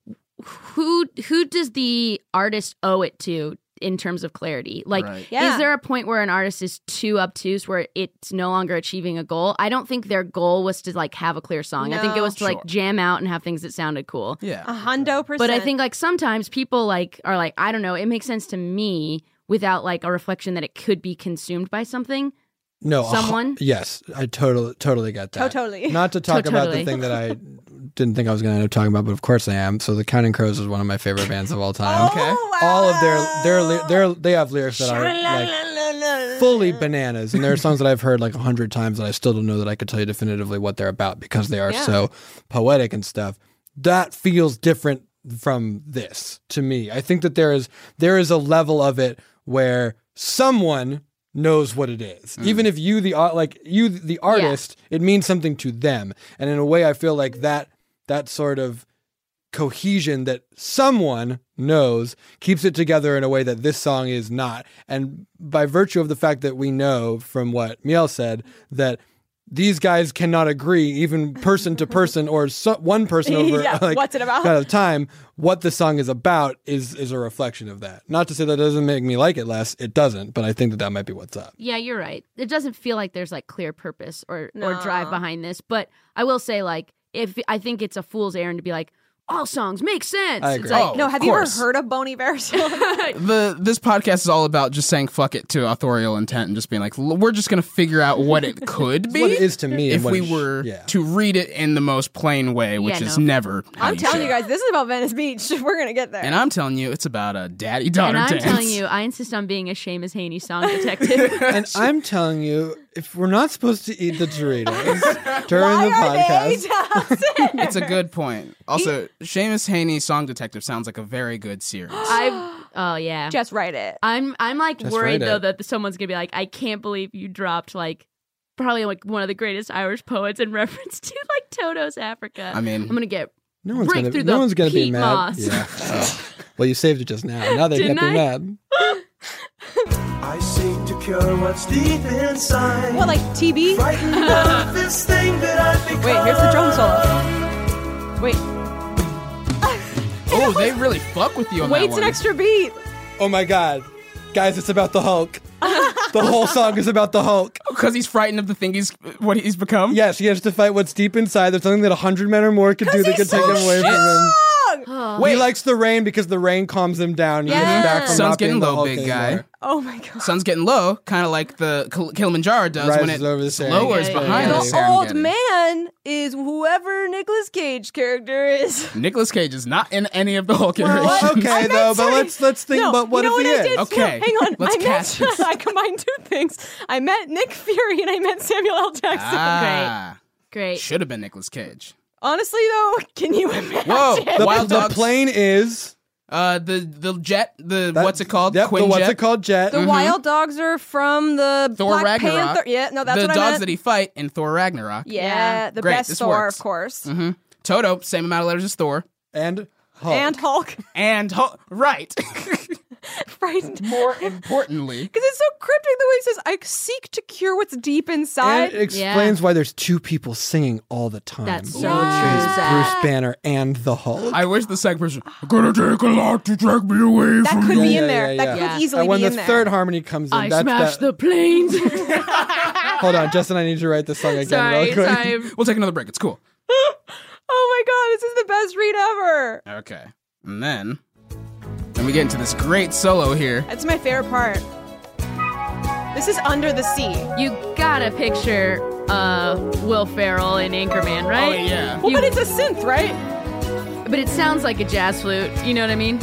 who who does the artist owe it to in terms of clarity? Like, Right. Yeah. is there a point where an artist is too obtuse where it's no longer achieving a goal? I don't think their goal was to like have a clear song. I think it No. was to Sure. like jam out and have things that sounded cool. yeah. A hundo percent. But I think like sometimes people like are like, I don't know, it makes sense to me without like a reflection that it could be consumed by something. no a hu- someone? yes, I totally totally get that. Totally. Not to talk about Totally. the thing that I didn't think I was going to end up talking about, but of course I am. So the Counting Crows is one of my favorite bands of all time. Okay. All of their their ly- their they have lyrics that are like fully bananas, and there are songs that I've heard like a hundred times that I still don't know that I could tell you definitively what they're about because they are Yeah. so poetic and stuff. That feels different from this to me. I think that there is there is a level of it where someone knows what it is, even if you the art like you the artist, it means something to them, and in a way, I feel like that that sort of cohesion that someone knows keeps it together in a way that this song is not. And by virtue of the fact that we know from what Miel said that these guys cannot agree, even person to person or so, one person over Yeah, like what's it about? kind of time. What the song is about is is a reflection of that. Not to say that doesn't make me like it less. It doesn't, but I think that that might be what's up. Yeah, you're right. It doesn't feel like there's like clear purpose or or No. drive behind this. But I will say, like, if I think it's a fool's errand to be like, all songs make sense. I It's agree. like, No, of have you ever course. heard of Bon Iver song? The this podcast is all about just saying fuck it to authorial intent and just being like, "L- we're just gonna figure out what it could be. What it is to me. if and what we it sh- were yeah. to read it in the most plain way, which Yeah, is no. never. How I'm you telling should. you guys, this is about Venice Beach. We're gonna get there. And I'm telling you, it's about a daddy daughter and I'm dance. telling you, I insist on being a Seamus Haney song detective. And I'm telling you, if we're not supposed to eat the Doritos during Why the are podcast, they toxic? it's a good point. Also, Seamus Haney Song Detective sounds like a very good series. I oh yeah. Just write it. I'm I'm like Just worried write though it. that someone's gonna be like, I can't believe you dropped like probably like one of the greatest Irish poets in reference to like Toto's Africa. I mean- I'm gonna get no one's break gonna through no the one's gonna be peat mad. moss. Yeah. Oh. Well, you saved it just now. Now they Didn't can't be I? mad. I seek to cure what's deep inside. What, like T B? Frightened of this thing that I've become. Wait, here's the drum solo. Wait, Oh, they really fuck with you on wait's that an one. extra beat. Oh my God, guys, it's about the Hulk. The whole song is about the Hulk. Because he's frightened of the thing he's what he's become. Yes, he has to fight what's deep inside. There's something that a hundred men or more could do that could he's take so him away from him. strong. Wait, He likes the rain because the rain calms him down. He gets him back from Sun's not being getting the low, Hulk big guy. anymore. Oh my god. sun's getting low, kind of like the Kil- Kilimanjaro does when Rises it over the lowers Serengeti. behind Yeah, the yeah, The old Serengeti. man is whoever Nicolas Cage character is. Nicolas Cage is not in any of the Hulk Well, iterations. okay, I meant though, but sorry. let's let's think No, about what you know if what he I is. did? Okay, No, hang on. let's I cast meant, this. I combined two things. I meant Nick Fury and I meant Samuel L. Jackson. Ah, great. should have been Nicolas Cage. Honestly, though, can you imagine? Whoa, The, Wild the Dogs. plane is Uh, the the jet, the that- what's it called? Yep, Quinjet. the what's it called? Jet. The Wild Dogs are from the Thor Black Ragnarok. Panther. Yeah, no, that's the what I dogs meant. that he fight in Thor Ragnarok. yeah, Yeah. the Great, best this Thor, works. of course. Mm-hmm. Toto, same amount of letters as Thor. and Hulk. And Hulk. And Hulk. Right. Frightened. More importantly, Because it's so cryptic the way he says, I seek to cure what's deep And inside. it explains why there's two people singing all the time. That's so Yes. true, Zach. Bruce Banner and the Hulk. I wish the second person. Gonna take a lot to drag me away that from could you. be Yeah, in there. yeah, that yeah. could easily and when be the in there. third harmony comes in, I that's smashed that. the planes. Hold on, Justin, I need to write this song again sorry, real quick. sorry. We'll take another break. It's cool. Oh my god, this is the best read ever. Okay. And then, then we get into this great solo here. That's my favorite part. This is Under the Sea. You gotta picture uh, Will Ferrell in Anchorman, right? Oh, yeah. Well, You- but it's a synth, right? But it sounds like a jazz flute. You know what I mean?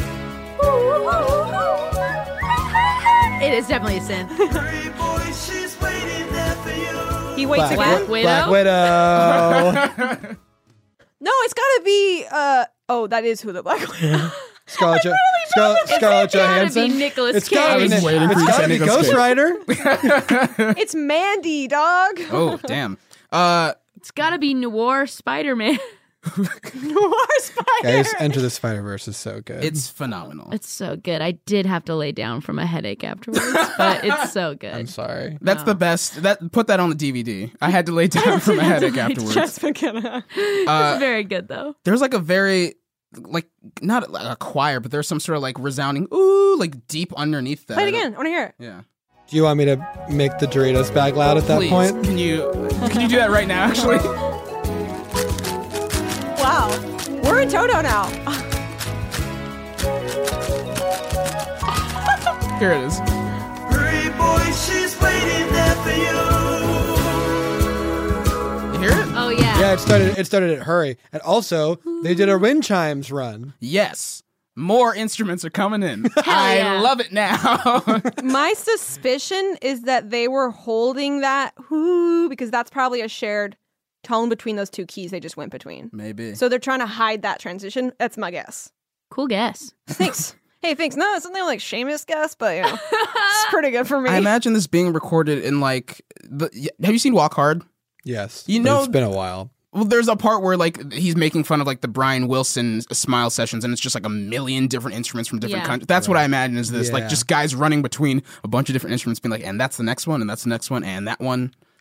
It is definitely a synth. Pretty boy, she's waiting there for you. He waits Black, again. Wi- Widow? Black Widow. No, it's gotta be. Uh oh, that is who the Black Widow. Scarlett, Jo- Scar- Scarlett gotta Johansson. be Nicolas It's gotta Cage. be, I was waiting for it's you to gotta say be Nicolas Ghost Cage. Rider. It's Mandy, dog. Oh, damn. Uh, It's gotta be Noir Spider-Man. Noir Spider. Guys, Enter the Spider-Verse is so good. it's phenomenal. It's so good. I did have to lay down from a headache afterwards, but it's so good. I'm sorry. That's the best. That put that on the D V D. I had to lay down from a headache afterwards. Just McKenna. It's very good though. There's like a very like not like a choir, but there's some sort of like resounding ooh like deep underneath that. Play it again. I want to hear it. Yeah. Do you want me to make the Doritos bag loud at that Please, point? can you can you do that right now? Actually, Wow. We're in Toto now. here it is. Pretty boy, she's waiting there for you. You hear it? Oh yeah. Yeah, it started. It started at Hurry, and also they did a wind chimes run. Yes. More instruments are coming in. I yeah. love it now. My suspicion is that they were holding that whoo because that's probably a shared tone between those two keys they just went between. Maybe. So they're trying to hide that transition. That's my guess. Cool guess. Thanks. Hey, thanks. No, it's something like Seamus guess, but you know, it's pretty good for me. I imagine this being recorded in like the. Have you seen Walk Hard? Yes, You but know- it's been a while. Well, there's a part where like he's making fun of like the Brian Wilson Smile sessions, and it's just like a million different instruments from different Yeah. countries. That's what I imagine is this, Yeah. like just guys running between a bunch of different instruments, being like, and that's the next one, and that's the next one, and that one.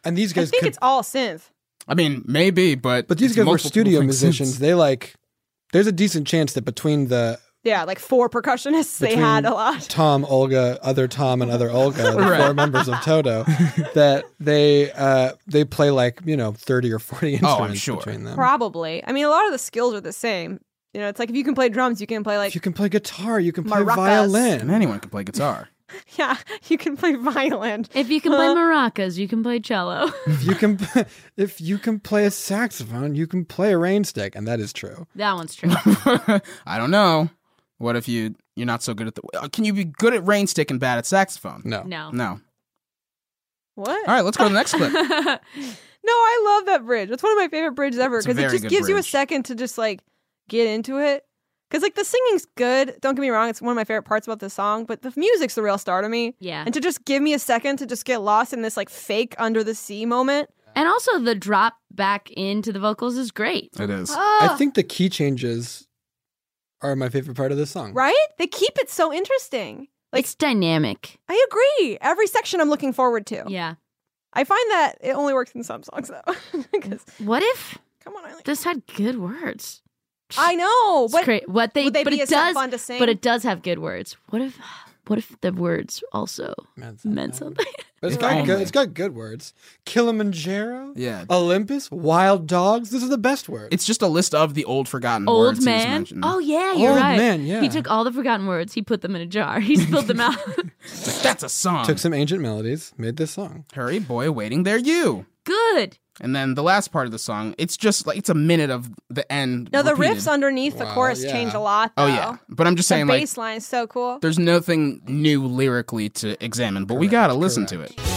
And these I guys think could, it's all synth. I mean, maybe, but but these it's guys were multiple studio different musicians. synths. They like, there's a decent chance that between the Yeah, like four percussionists. They between had a lot. Tom, Olga, other Tom, and other Olga, the Right. four members of Toto, that they uh, they play like you know thirty or forty Oh, I'm instruments sure. between them. Probably. I mean, a lot of the skills are the same. You know, it's like if you can play drums, you can play like If you can play guitar, you can play Maracas. violin. And anyone can play guitar. yeah, you can play violin. If you can play maracas, you can play cello. If you can, if you can play a saxophone, you can play a rain stick, and that is true. That one's true. I don't know. What if you you're not so good at the? uh, Can you be good at rain stick and bad at saxophone? No, No. No. What? All right, let's go to the next clip. No, I love that bridge. It's one of my favorite bridges ever It's a because it very just good gives you a bridge. second to just like get into it. Because like the singing's good. Don't get me wrong; it's one of my favorite parts about this song. But the music's the real star to me. Yeah. And to just give me a second to just get lost in this like fake under the sea moment. And also the drop back into the vocals is great. It is. Ah, I think the key changes are my favorite part of this song. right? They keep it so interesting. Like It's dynamic. I agree. Every section I'm looking forward to. Yeah. I find that it only works in some songs though. Because What if come on, Eileen. this had good words? I know, It's but great. What they, would they but be it as so does, fun to sing? but it does have good words. What if, what if the words also Meant something. meant something? But it's Right. got good. It's got good words. Kilimanjaro, Yeah. Olympus, wild dogs. These are the best words. It's just a list of the old forgotten Old words. he was man. mentioning. Oh yeah, you're Old right. man, yeah. He took all the forgotten words. He put them in a jar. He spilled them out. It's like, that's a song. Took some ancient melodies, made this song. Hurry, boy, waiting there, you. Good. And then the last part of the song, it's just like it's a minute of the end. no, the repeated. riffs underneath the Wow, chorus yeah. change a lot. Though. Oh yeah, but I'm just the saying, like, bass line is so cool. there's nothing new lyrically to examine, but we gotta listen to it.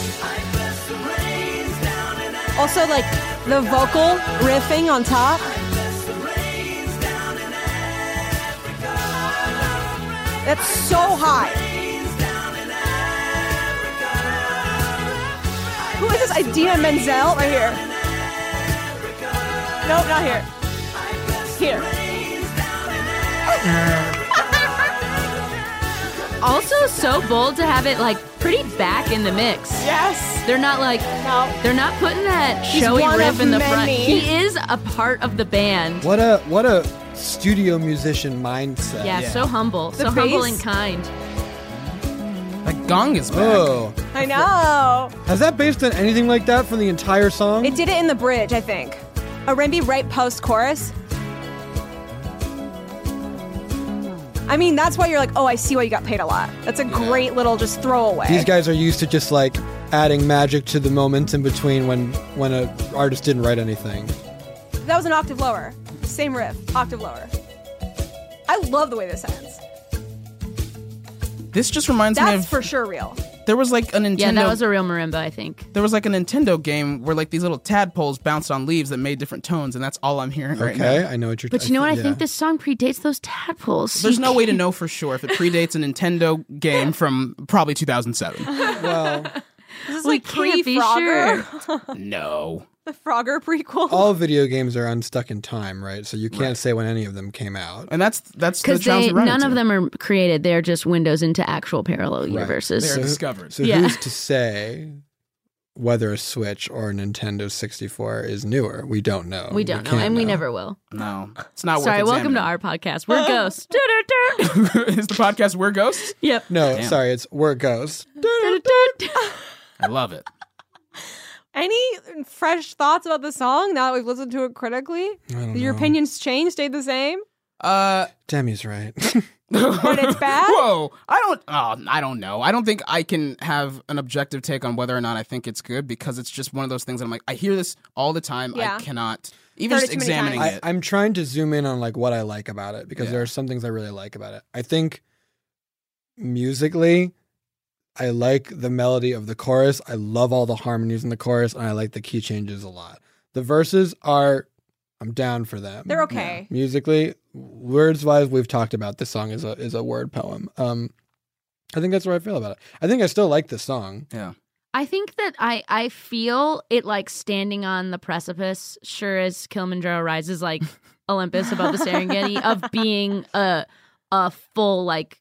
Also, like the vocal riffing on top. That's so high. Who is this? Idina Menzel right here. Nope, not here. Here. Also, so bold to have it like pretty back in the mix. Yes. They're not like No. they're not putting that He's showy one riff of in the front. many. He is a part of the band. What a what a studio musician mindset. Yeah, Yeah. so humble, The so humble bass? and kind. Like gong is back. Oh, I know. has that bass done anything like that for the entire song? It did it in the bridge, I think. A Rimby right post chorus. I mean, that's why you're like, oh, I see why you got paid a lot. That's a great little just throwaway. These guys are used to just like adding magic to the moments in between when when an artist didn't write anything. That was an octave lower. Same riff, octave lower. I love the way this ends. This just reminds me That's of for sure real. there was like a Nintendo. Yeah, that was a real marimba, I think. there was like a Nintendo game where like these little tadpoles bounced on leaves that made different tones, and that's all I'm hearing right Okay, now. I know what you're. But you know what? I yeah. think this song predates those tadpoles. There's You no way to can't- know for sure if it predates a Nintendo game from probably two thousand seven. Well, This is We like can't be pre-Frogger. No. The Frogger prequel. all video games are unstuck in time, right? So you can't say when any of them came out. And that's that's the Because challenge they we run none into. of them are created. They're just windows into actual parallel universes. They're So- discovered. So Yeah. who's to say whether a Switch or a Nintendo sixty-four is newer? We don't know. We don't know, can't and we never will. No, it's not Sorry, worth welcome to examining. our podcast. We're ghosts. Du-du-du. Is the podcast We're Ghosts? Yep. No, Damn. sorry, it's where it goes. Du-du-du. I love it. Any fresh thoughts about the song now that we've listened to it critically? don't Did your know. opinions change? Stayed the same? Uh, Demi's right. But it's bad? Whoa, I don't. Oh, I don't know. I don't think I can have an objective take on whether or not I think it's good because it's just one of those things that I'm like, I hear this all the time. Yeah. I cannot even Heard just it too many examining times. it. I, I'm trying to zoom in on like what I like about it because Yeah. there are some things I really like about it. I think musically, I like the melody of the chorus. I love all the harmonies in the chorus, and I like the key changes a lot. The verses are, I'm down for them. They're okay. Musically, words wise, we've talked about this song is a is a word poem. Um, I think that's where I feel about it. I think I still like this song. yeah. I think that I I feel it like standing on the precipice, sure as Kilimanjaro rises like Olympus above the Serengeti, of being a a full like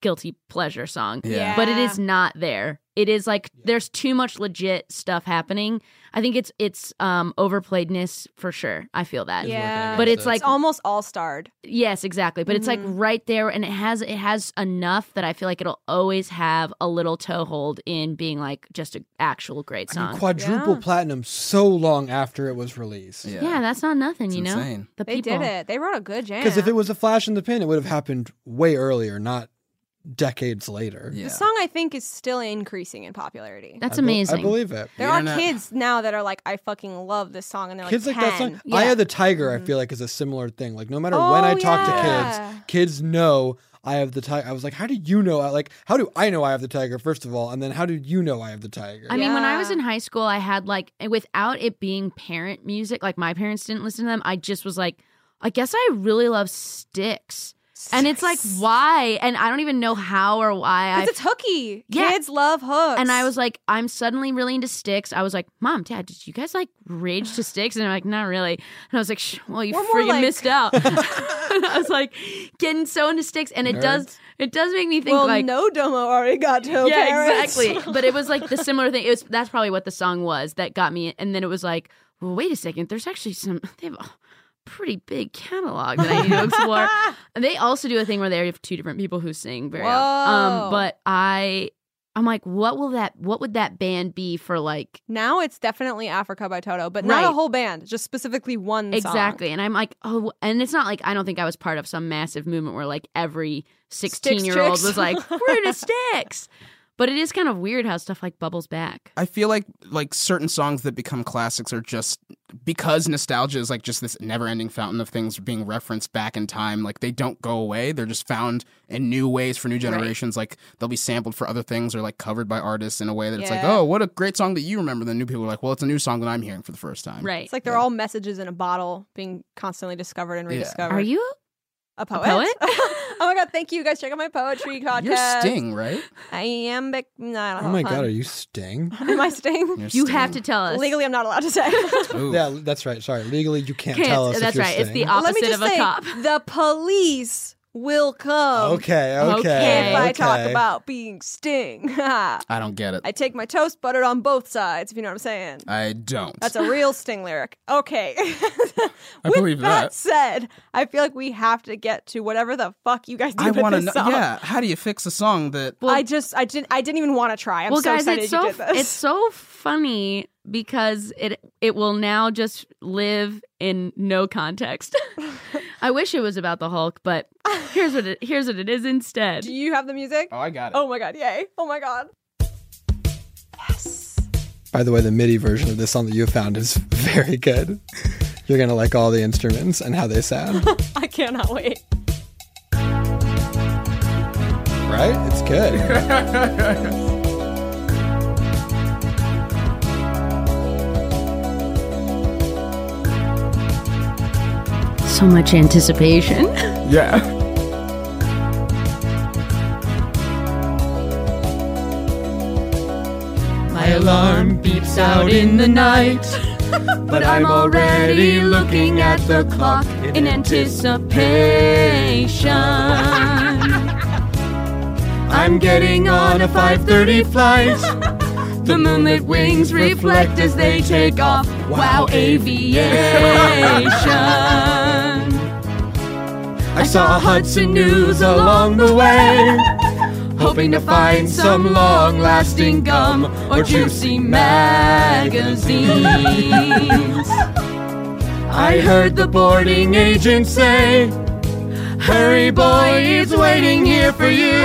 guilty pleasure song. Yeah. But it is not there. It is like there's too much legit stuff happening. I think it's it's um overplayedness for sure. I feel that. Yeah. But it's It's like It's almost all starred. yes, exactly. But it's like right there, and it has it has enough that I feel like it'll always have a little toehold in being like just an actual great I song. mean, quadruple Yeah. platinum so long after it was released. Yeah. yeah, that's not nothing, It's you know. insane. The They people. did it. They wrote a good jam. Because if it was a flash in the pan, it would have happened way earlier, not decades later. Yeah. The song, I think, is still increasing in popularity. That's I be- amazing. I believe it. There The are internet- kids now that are like, I fucking love this song, and they're Kids like like that ten. song. Yeah. Eye of the Tiger, I feel like, is a similar thing. Like, no matter Oh, when I talk to yeah. kids, kids know Eye of the Tiger. I was like, how do you know? Like, how do I know Eye of the Tiger, first of all? And then how do you know Eye of the Tiger? I mean, when I was Yeah. in high school, I had like, without it being parent music, like my parents didn't listen to them. I just was like, I guess I really love Styx. And it's like, why? And I don't even know how or why. I Because it's hooky. Yeah. Kids love hooks. And I was like, I'm suddenly really into Styx. I was like, Mom, Dad, did you guys like rage to Styx? And they're like, not really. And I was like, Shh, well, you We're more friggin' like- missed out. And I was like, getting so into Styx, and it does, Nerds. it does make me think well, like, no Domo already got to yeah, parents. exactly. But it was like the similar thing. It was that's probably what the song was that got me. And then it was like, well, wait a second. There's actually some. They have a pretty big catalog that I need to explore. And they also do a thing where they have two different people who sing very. Whoa. Um, but I, I'm like, what will that? What would that band be for like? Now it's definitely Africa by Toto, but not Right. a whole band, just specifically one song. Exactly. And I'm like, oh, and it's not like I don't think I was part of some massive movement where like every sixteen year old chicks. was like, we're into Styx. But it is kind of weird how stuff like bubbles back. I feel like like certain songs that become classics are just because nostalgia is like just this never-ending fountain of things being referenced back in time. Like they don't go away; they're just found in new ways for new generations. Like they'll be sampled for other things or like covered by artists in a way that it's like, Yeah. oh, what a great song that you remember. Then new people are like, well, it's a new song that I'm hearing for the first time. Right. It's like they're all messages in a bottle being constantly discovered and Yeah. rediscovered. Are you? a poet? poet? Oh my god, thank you guys. Check out my poetry podcast. You're Sting, right? I am Bic- no, I don't Oh know. my Fun. god, are you Sting? Am I Sting? You're You Sting. have to tell us. Legally, I'm not allowed to say. Ooh. Yeah, that's right. Sorry, legally you can't, Can't- tell us. that's if you're right. It's the Sting. op- Let me Opposite just of a say, cop. the police will come Okay, okay. Okay. if I okay. talk about being Sting. I I don't get it. take my toast buttered on both sides, if you know what I'm saying. I don't. That's a real Sting lyric. Okay. I With believe that. said, I feel like we have to get to whatever the fuck you guys do I with want to this know. song. Yeah, how do you fix a song that? Well- I just, I didn't, I didn't even want to try. I'm well, so guys, excited it's you so did this. it's so funny because it it will now just live in no context. I wish it was about the Hulk, but here's what it here's what it is instead. Do you have the music? Oh, I got it. Oh my god, yay! Oh my god. Yes. By the way, the MIDI version of this song that you found is very good. You're gonna like all the instruments and how they sound, I cannot wait. right? It's good. So much anticipation. Yeah. My alarm beeps out in the night, but I'm already looking at the clock in anticipation. I'm getting on a five thirty flight. The moonlit wings reflect as they take off. Wow, aviation. I saw Hudson News along the way, hoping to find some long-lasting gum or juicy magazines. I heard the boarding agent say, "Hurry, boy, it's waiting here for you."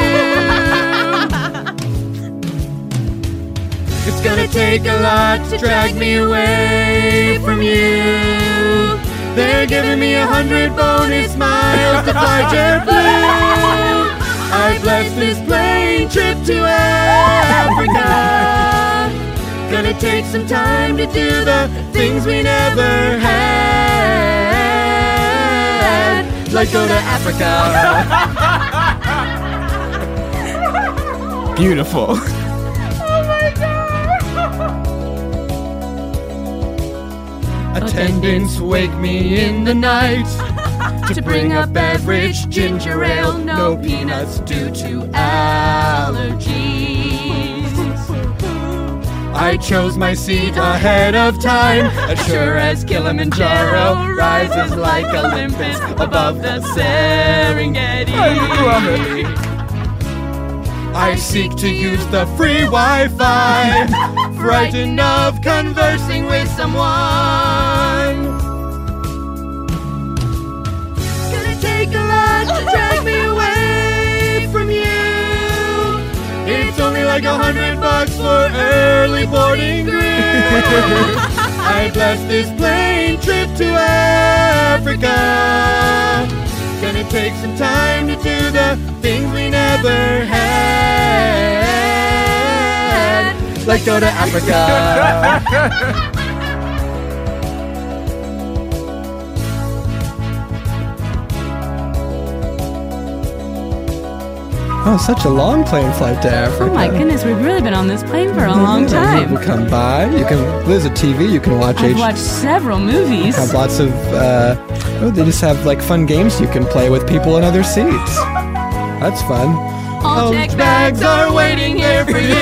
It's gonna take a lot to drag me away from you. They're giving me a hundred bonus miles to fly JetBlue. I blessed this plane trip to Africa. Gonna take some time to do the things we never had, like go to Africa. Beautiful. Attendants wake me in the night. to bring a beverage, ginger ale, no peanuts due to allergies. I chose my seat ahead of time, as sure as Kilimanjaro rises like Olympus above the Serengeti. I seek to use the free Wi-Fi, frightened of conversing with someone. It's gonna take a lot to drag me away from you. It's only like a hundred bucks for early boarding group. I bless this plane trip to Africa. Gonna take some time to do the things we never had, like go to Africa. Oh, such a long plane flight to Africa. Oh my goodness, we've really been on this plane for a long time. You can come by. You can. There's a T V. You can watch. I've H- watched several movies. Have lots of. Uh, oh, they just have like fun games you can play with people in other seats. That's fun. All check bags are waiting here for you.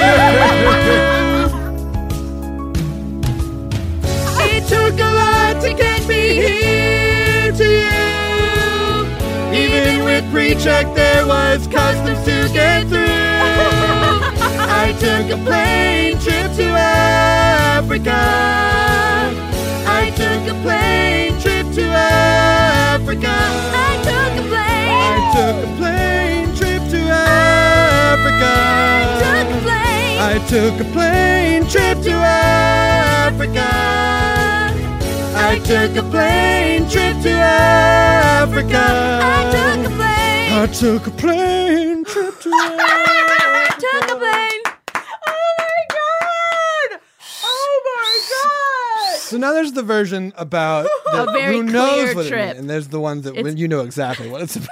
It took a lot to get me here to you. Even with pre-check, there was customs to get through. I took a plane trip to Africa. I took a plane trip to Africa. I took a plane. I took a plane trip to Africa. I took a plane trip to Africa. I took a plane trip to Africa. I took a plane. I took a plane trip to Africa. I took a plane. Oh my god! Oh my god! So now there's the version about the, A very who knows clear what it trip. means, and there's the ones that It's- you know exactly what it's about.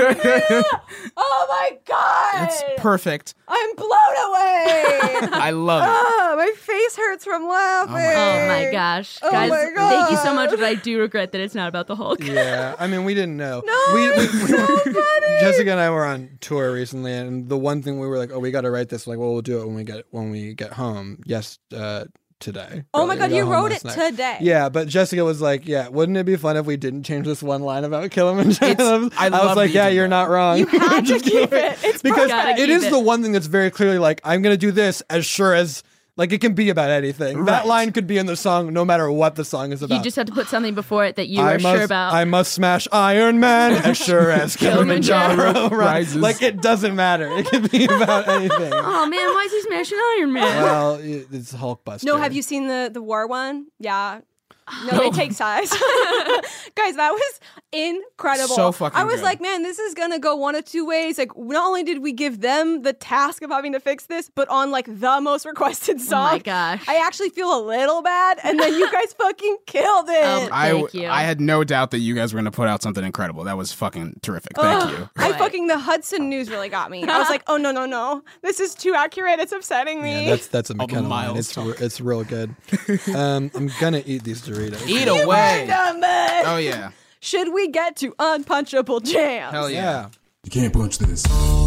Oh my god! It's perfect. I'm blown away! I love it. Ah, my face hurts from laughing. Oh my gosh. Oh Guys, my thank you so God. much, but I do regret that it's not about the Hulk. Yeah, I mean, we didn't know. No, we, we, it's we so were- funny. Jessica and I were on tour recently, and the one thing we were like, "Oh, we got to write this." Like, well, we'll do it when we get when we get home. Yes, uh, today. Oh my Probably. god, We you got home wrote it last night. today. Yeah, but Jessica was like, "Yeah, wouldn't it be fun if we didn't change this one line about Kilimanjaro?" It's- I I, love was like, that you "Yeah, did you're that. not wrong." You had to Just keep do it. It's because Gotta it keep is it. the one thing that's very clearly like, I'm gonna do this as sure as. Like, it can be about anything. That Right. line could be in the song no matter what the song is about. You just have to put something before it that you I are must, sure about. I must smash Iron Man as sure as Kilimanjaro Kilimanjaro rises. rises. Like, it doesn't matter. It can be about anything. Oh man, why is he smashing Iron Man? Well, it- it's Hulkbuster. No, have you seen the the war one? Yeah. No, they take sides. Guys, that was incredible. So fucking I was good. like, man, this is gonna go one of two ways. Like, not only did we give them the task of having to fix this, but on like the most requested song. Oh my gosh. I actually feel a little bad, and then you guys fucking killed it. Oh, I, Thank you. I had no doubt that you guys were going to put out something incredible. That was fucking terrific. Thank Ugh. you. I Right. fucking the Hudson News really got me. I was like, oh no no no, this is too accurate. It's upsetting me. Yeah, that's that's a All the McKenna line. miles It's talk. re- it's real good. Um, I'm gonna eat these Doritos. Eat away. Damn it. Oh, yeah. Should we get to unpunchable jams? Hell yeah. Yeah. You can't punch this.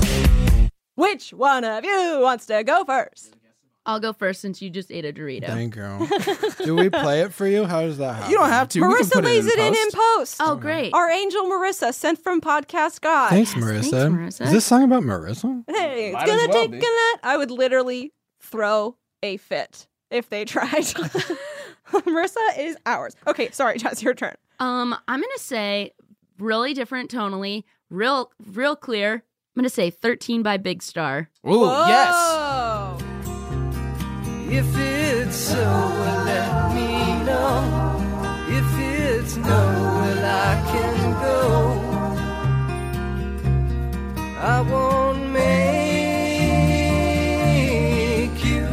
Which one of you wants to go first? I'll go first since you just ate a Dorito. Thank you. Do we play it for you? How does that happen? You don't have to. We can Marissa put lays it in, it in in post. post. Oh, great. Our angel Marissa, sent from Podcast God. Thanks, Yes, Marissa. thanks, Marissa. Is this song about Marissa? Hey, it's Might gonna as well take be. a lot. I would literally throw a fit if they tried. Marissa is ours. Okay, sorry, Jess, your turn. Um, I'm gonna say really different tonally, real, real clear. I'm gonna say thirteen by Big Star. Ooh, yes. Whoa. If it's so, well, let me know. If it's no, well, I can go. I won't make you.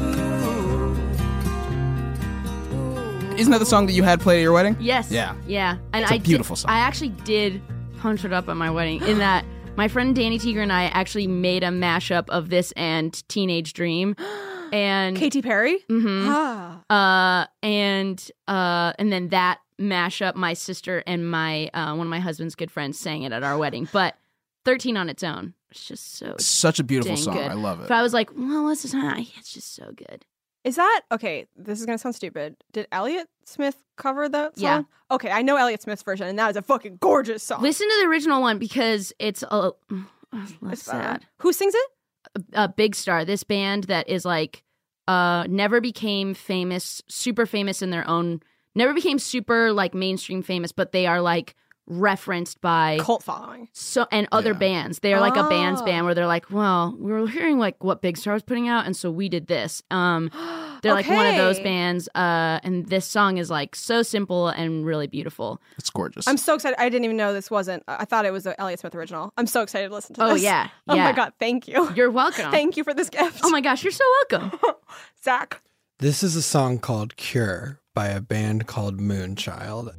Isn't that the song that you had played at your wedding? Yes. Yeah. Yeah. And It's a I beautiful did, song. I actually did punch it up at my wedding in that my friend Danny Teeger and I actually made a mashup of this and Teenage Dream. and Katy Perry? mhm. Ah. uh, and uh, and then that mashup, my sister and my uh, one of my husband's good friends sang it at our wedding. But thirteen on its own, it's just so Such a beautiful dang song. good. I love it. But I was like, well, what's the time? It's just so good. Is that okay? This is gonna sound stupid. Did Elliott Smith cover that song? Yeah. Okay, I know Elliott Smith's version, and that is a fucking gorgeous song. Listen to the original one because it's a less It's better. sad. Who sings it? A Big Star, this band that is like uh never became famous, super famous in their own, never became super like mainstream famous, but they are like referenced by Cult following. so and other Yeah. bands. They're like a band's Oh. band where they're like, well, we were hearing like what Big Star was putting out, and so we did this. Um they're like one of those Okay. bands, uh and this song is like so simple and really beautiful. It's gorgeous. I'm so excited. I didn't even know this wasn't. I thought it was an Elliott Smith original. I'm so excited to listen to Oh this. yeah. Oh yeah. my god, thank you. You're welcome. Thank you for this gift. Oh my gosh, you're so welcome. Zach. This is a song called Cure by a band called Moonchild.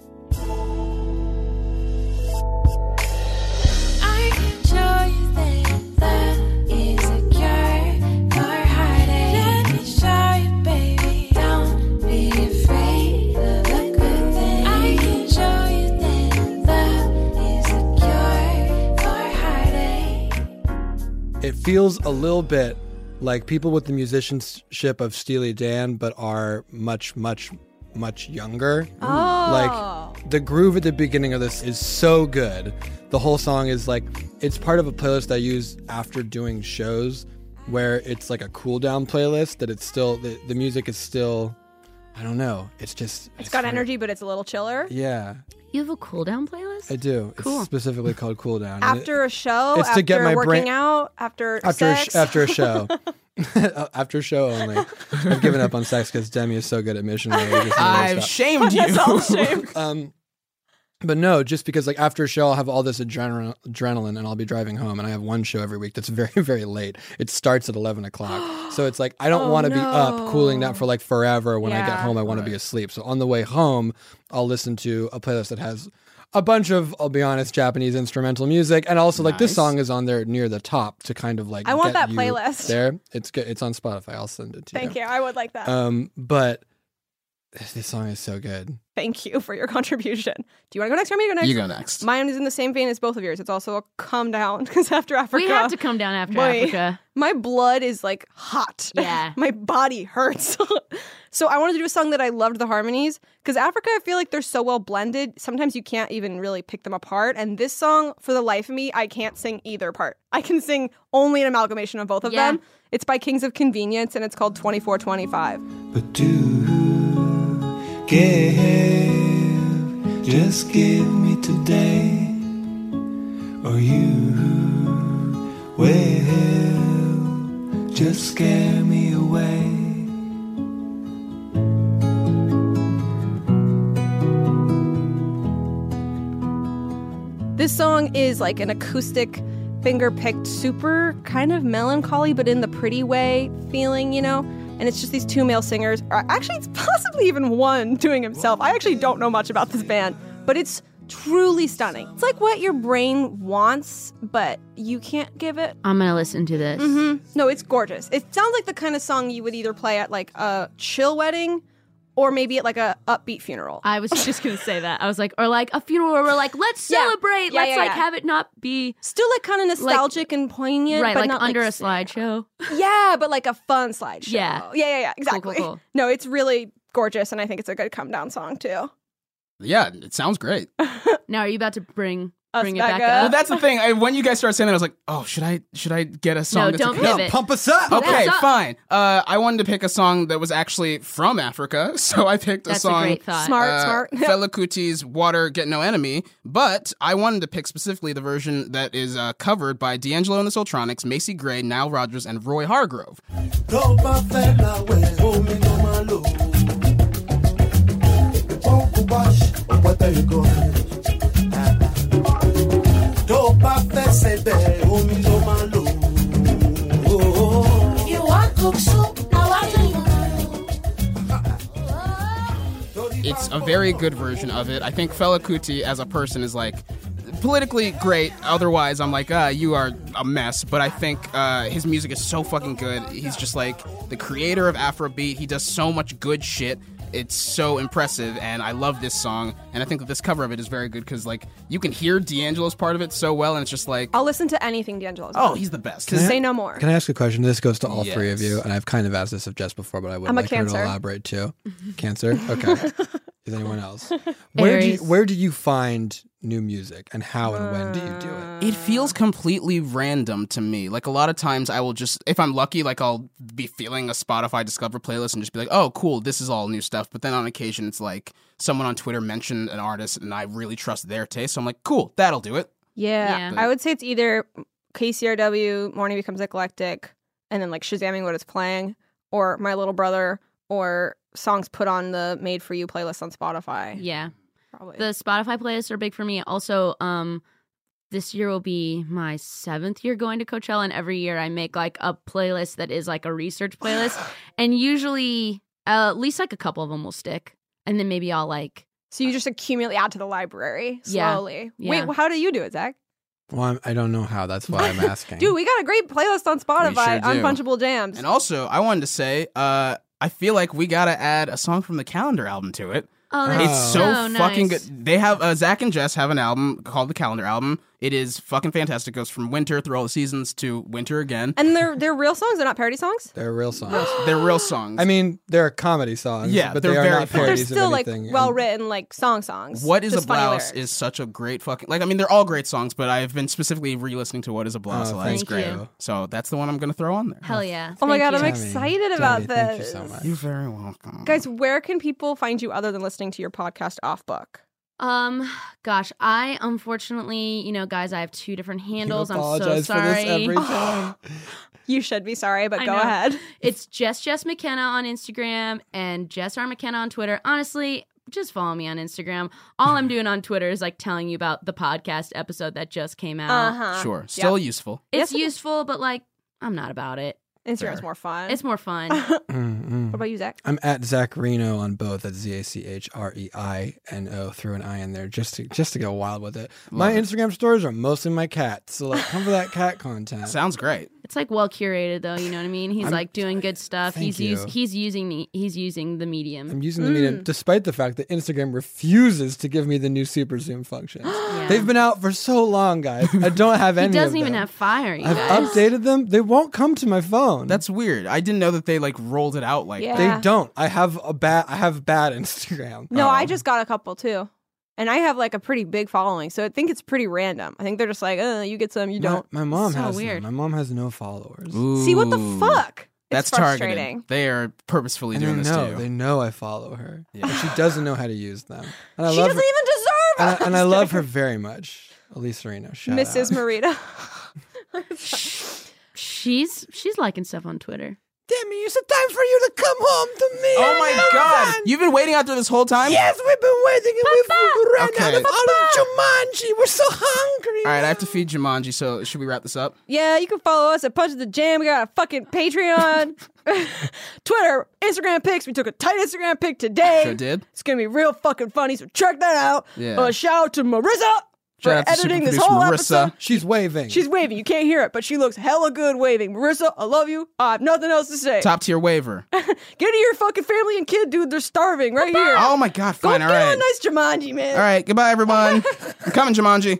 I can show you that there is a cure for heartache. Let me show you, baby. Don't be afraid of a good thing. I can show you that there is a cure for heartache. It feels a little bit like people with the musicianship of Steely Dan, but are much, much, much younger. Oh. Like the groove at the beginning of this is so good. The whole song is like, it's part of a playlist I use after doing shows where it's like a cool down playlist that it's still, the, the music is still, I don't know. It's just, It's got very- energy, but it's a little chiller. Yeah, You have a cool down playlist? I do. Cool. It's specifically called Cool Down. And After a show, it's to after get my working brain- out, after after a sex. sh- after a show. After a show only. I've given up on sex because Demi is so good at missionary. I just never I've stop. shamed you. That's all shame. Um, but no, just because like after a show, I'll have all this adrenaline, adrenaline, and I'll be driving home, and I have one show every week that's very, very late. It starts at eleven o'clock, so it's like I don't Oh, want to be no. up cooling down for like forever. When I get Yeah. home, I want to be Right. asleep. So on the way home, I'll listen to a playlist that has a bunch of, I'll be honest, Japanese instrumental music, and also like this Nice. song is on there near the top to kind of like. I want get that you playlist. There, it's good. It's on Spotify. I'll send it to Thank you. you. I would like that. Um, but this song is so good. Thank you for your contribution. Do you want to go next? Or me to go next? You go next. Mine is in the same vein as both of yours. It's also a calm down because after Africa, We have to come down after Boy. Africa. my blood is like hot. Yeah. my body hurts. So I wanted to do a song that I loved the harmonies because Africa, I feel like they're so well blended. Sometimes you can't even really pick them apart. And this song, for the life of me, I can't sing either part. I can sing only an amalgamation of both of Yeah. them. It's by Kings of Convenience and it's called twenty-four twenty-five. But do give, just give me today, or you will just scare me away. This song is like an acoustic, finger-picked, super kind of melancholy, but in the pretty way feeling, you know? And it's just these two male singers. Or actually, it's possibly even one doing himself. I actually don't know much about this band, but it's truly stunning. It's like what your brain wants, but you can't give it. I'm gonna listen to this. hmm No, it's gorgeous. It sounds like the kind of song you would either play at like a chill wedding or maybe at like a upbeat funeral. I was just gonna say that. I was like, or like a funeral where we're like, let's Yeah. celebrate. Yeah, let's yeah, like yeah. have it not be Still like kind of nostalgic and poignant, right, but like not under like a slideshow. Yeah, but like a fun slideshow. Yeah. Yeah, yeah, yeah, exactly. cool, cool. No, it's really gorgeous, and I think it's a good come down song too. Yeah, it sounds great. Now, are you about to bring Us bring it back back up? up? Well, that's the thing. I, when you guys started saying that, I was like, "Oh, should I? Should I get a song?" No, that's don't a- pivot. No, pump us up. Okay, That's up. fine. Uh, I wanted to pick a song that was actually from Africa, so I picked a That's a song. great thought. Smart, uh, smart. Fela Kuti's "Water Get No Enemy," but I wanted to pick specifically the version that is uh, covered by D'Angelo and the Soultronics, Macy Gray, Nile Rodgers, and Roy Hargrove. Tó bá fẹ́ láwẹ̀, omi ló máa lò. Ìpọ́nkú wash, ọ̀pọ̀tẹ́ ìgò. Tó bá fẹ́ sebẹ̀, omi ló máa lò. You want cook soup? Now what do you It's a very good version of it. I think Fela Kuti as a person is like politically great. Otherwise, I'm like, uh, you are a mess. But I think uh, his music is so fucking good. He's just like the creator of Afrobeat. He does so much good shit. It's so impressive, and I love this song. And I think that this cover of it is very good because, like, you can hear D'Angelo's part of it so well, and it's just like, I'll listen to anything D'Angelo's oh, on. he's the best. Just say no more. Can I ask a question? This goes to all three of Yes. you, and I've kind of asked this of Jess before, but I would I'm a like her to Cancer. elaborate too. Cancer? Okay. Is anyone else? Where do you, Aries. where do you find new music, and how and when do you do it? It feels completely random to me. Like, a lot of times I will just, if I'm lucky, like, I'll be feeling a Spotify Discover playlist and just be like, oh, cool, this is all new stuff. But then on occasion, it's like someone on Twitter mentioned an artist and I really trust their taste. So I'm like, cool, that'll do it. Yeah. Yeah. I would say it's either K C R W, Morning Becomes Eclectic, and then like Shazamming what it's playing, or My Little Brother, or songs put on the Made For You playlist on Spotify. Yeah. Probably. The Spotify playlists are big for me. Also, um, this year will be my seventh year going to Coachella, and every year I make like a playlist that is like a research playlist, and usually uh, at least like a couple of them will stick, and then maybe I'll like. So you just accumulate add to the library Yeah. slowly. Yeah. Wait, well, how do you do it, Zach? Well, I'm, I don't know how. That's why I'm asking. Dude, we got a great playlist on Spotify, sure do. Unpunchable Jams. And also, I wanted to say, uh, I feel like we gotta add a song from the Calendar album to it. Oh, that's It's so so fucking nice. good. They have uh, Zach and Jess have an album called the Calendar album. It is fucking fantastic. It goes from winter through all the seasons to winter again. And they're they're real songs, they're not parody songs? They're real songs. They're real songs. I mean, they're comedy songs, Yeah, but they're they are very not funny. They're parodies still of like anything. well And written, like song songs. What is Just a funny Blouse lyrics. is such a great fucking, like, I mean, they're all great songs, but I've been specifically re-listening to What is a Blouse. Oh, a lot. It's thank great. you. So that's the one I'm gonna throw on there. Hell yeah! Oh my Thank god, I'm you. Tammy, excited about Tammy, this. Thank you so much. You're very welcome. Guys, where can people find you other than listening to your podcast Off Book? Um, gosh, I unfortunately, you know, guys, I have two different handles. You I'm so apologize sorry. for this every time. You should be sorry, but I go know. ahead. It's Jess Jess McKenna on Instagram and Jess R McKenna on Twitter. Honestly, just follow me on Instagram. All I'm doing on Twitter is like telling you about the podcast episode that just came out. Uh-huh. Sure. Still useful. It's Yes, it is. useful, but like I'm not about it. Instagram's Fair. more fun. It's more fun. Mm-mm. What about you, Zach? I'm at Zach Reno on both. That's Z A C H R E I N O. Threw an I in there just to just to go wild with it. my Love it. Instagram stories are mostly my cat, so like come for that cat content. Sounds great. It's like well curated though, you know what I mean? He's I'm- like doing good stuff. Thank he's you. use, he's using the he's using the medium. I'm using the medium despite the fact that Instagram refuses to give me the new super zoom functions. Yeah. They've been out for so long, guys. I don't have He any. doesn't of even them. have fire, you I've guys. updated them. They won't come to my phone. That's weird. I didn't know that they like rolled it out like Yeah. that. They don't. I have a bad. I have bad Instagram. No, Oh. I just got a couple too. And I have like a pretty big following, so I think it's pretty random. I think they're just like, uh, you get some, you My- don't. My, mom So has weird. them. My mom has no followers. See what the Ooh. fuck? That's it's frustrating. targeted. They are purposefully And doing they this know. to you. They know I follow her. Yeah. But she doesn't know how to use them. And I She love doesn't her. even deserve And I, us. and I love her very much. Elise Reno. Shout Missus out. Marita. She's she's liking stuff on Twitter. Demi, it's time for you to come home to me. Oh my god! You've been waiting out there this whole time? Yes, we've been waiting and we've ran Okay. out of all of Jumanji. We're so hungry. All right, I have to feed Jumanji, so should we wrap this up? Yeah, you can follow us at Punch of the Jam. We got a fucking Patreon, Twitter, Instagram pics. We took a tight Instagram pic today. Sure did. It's gonna be real fucking funny, so check that out. Yeah. Uh, shout out to Marissa for Shout out to editing super this producer whole Marissa. episode. She's waving. She's waving. You can't hear it, but she looks hella good waving. Marissa, I love you. I have nothing else to say. Top tier waiver. Get to your fucking family and kid, dude. They're starving right here. Oh my god, Go fine, get all right. a nice Jumanji, man. All right, goodbye everyone. I'm coming, Jumanji.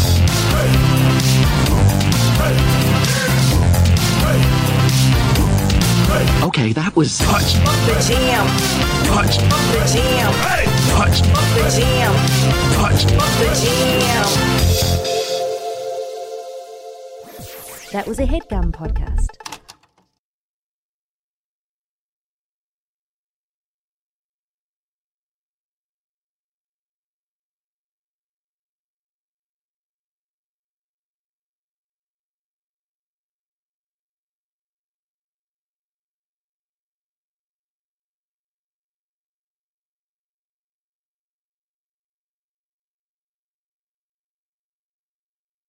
Okay, that was touch, The Jam. touch, The Jam. touch, The Jam. touch. The Jam. That was a headgum podcast.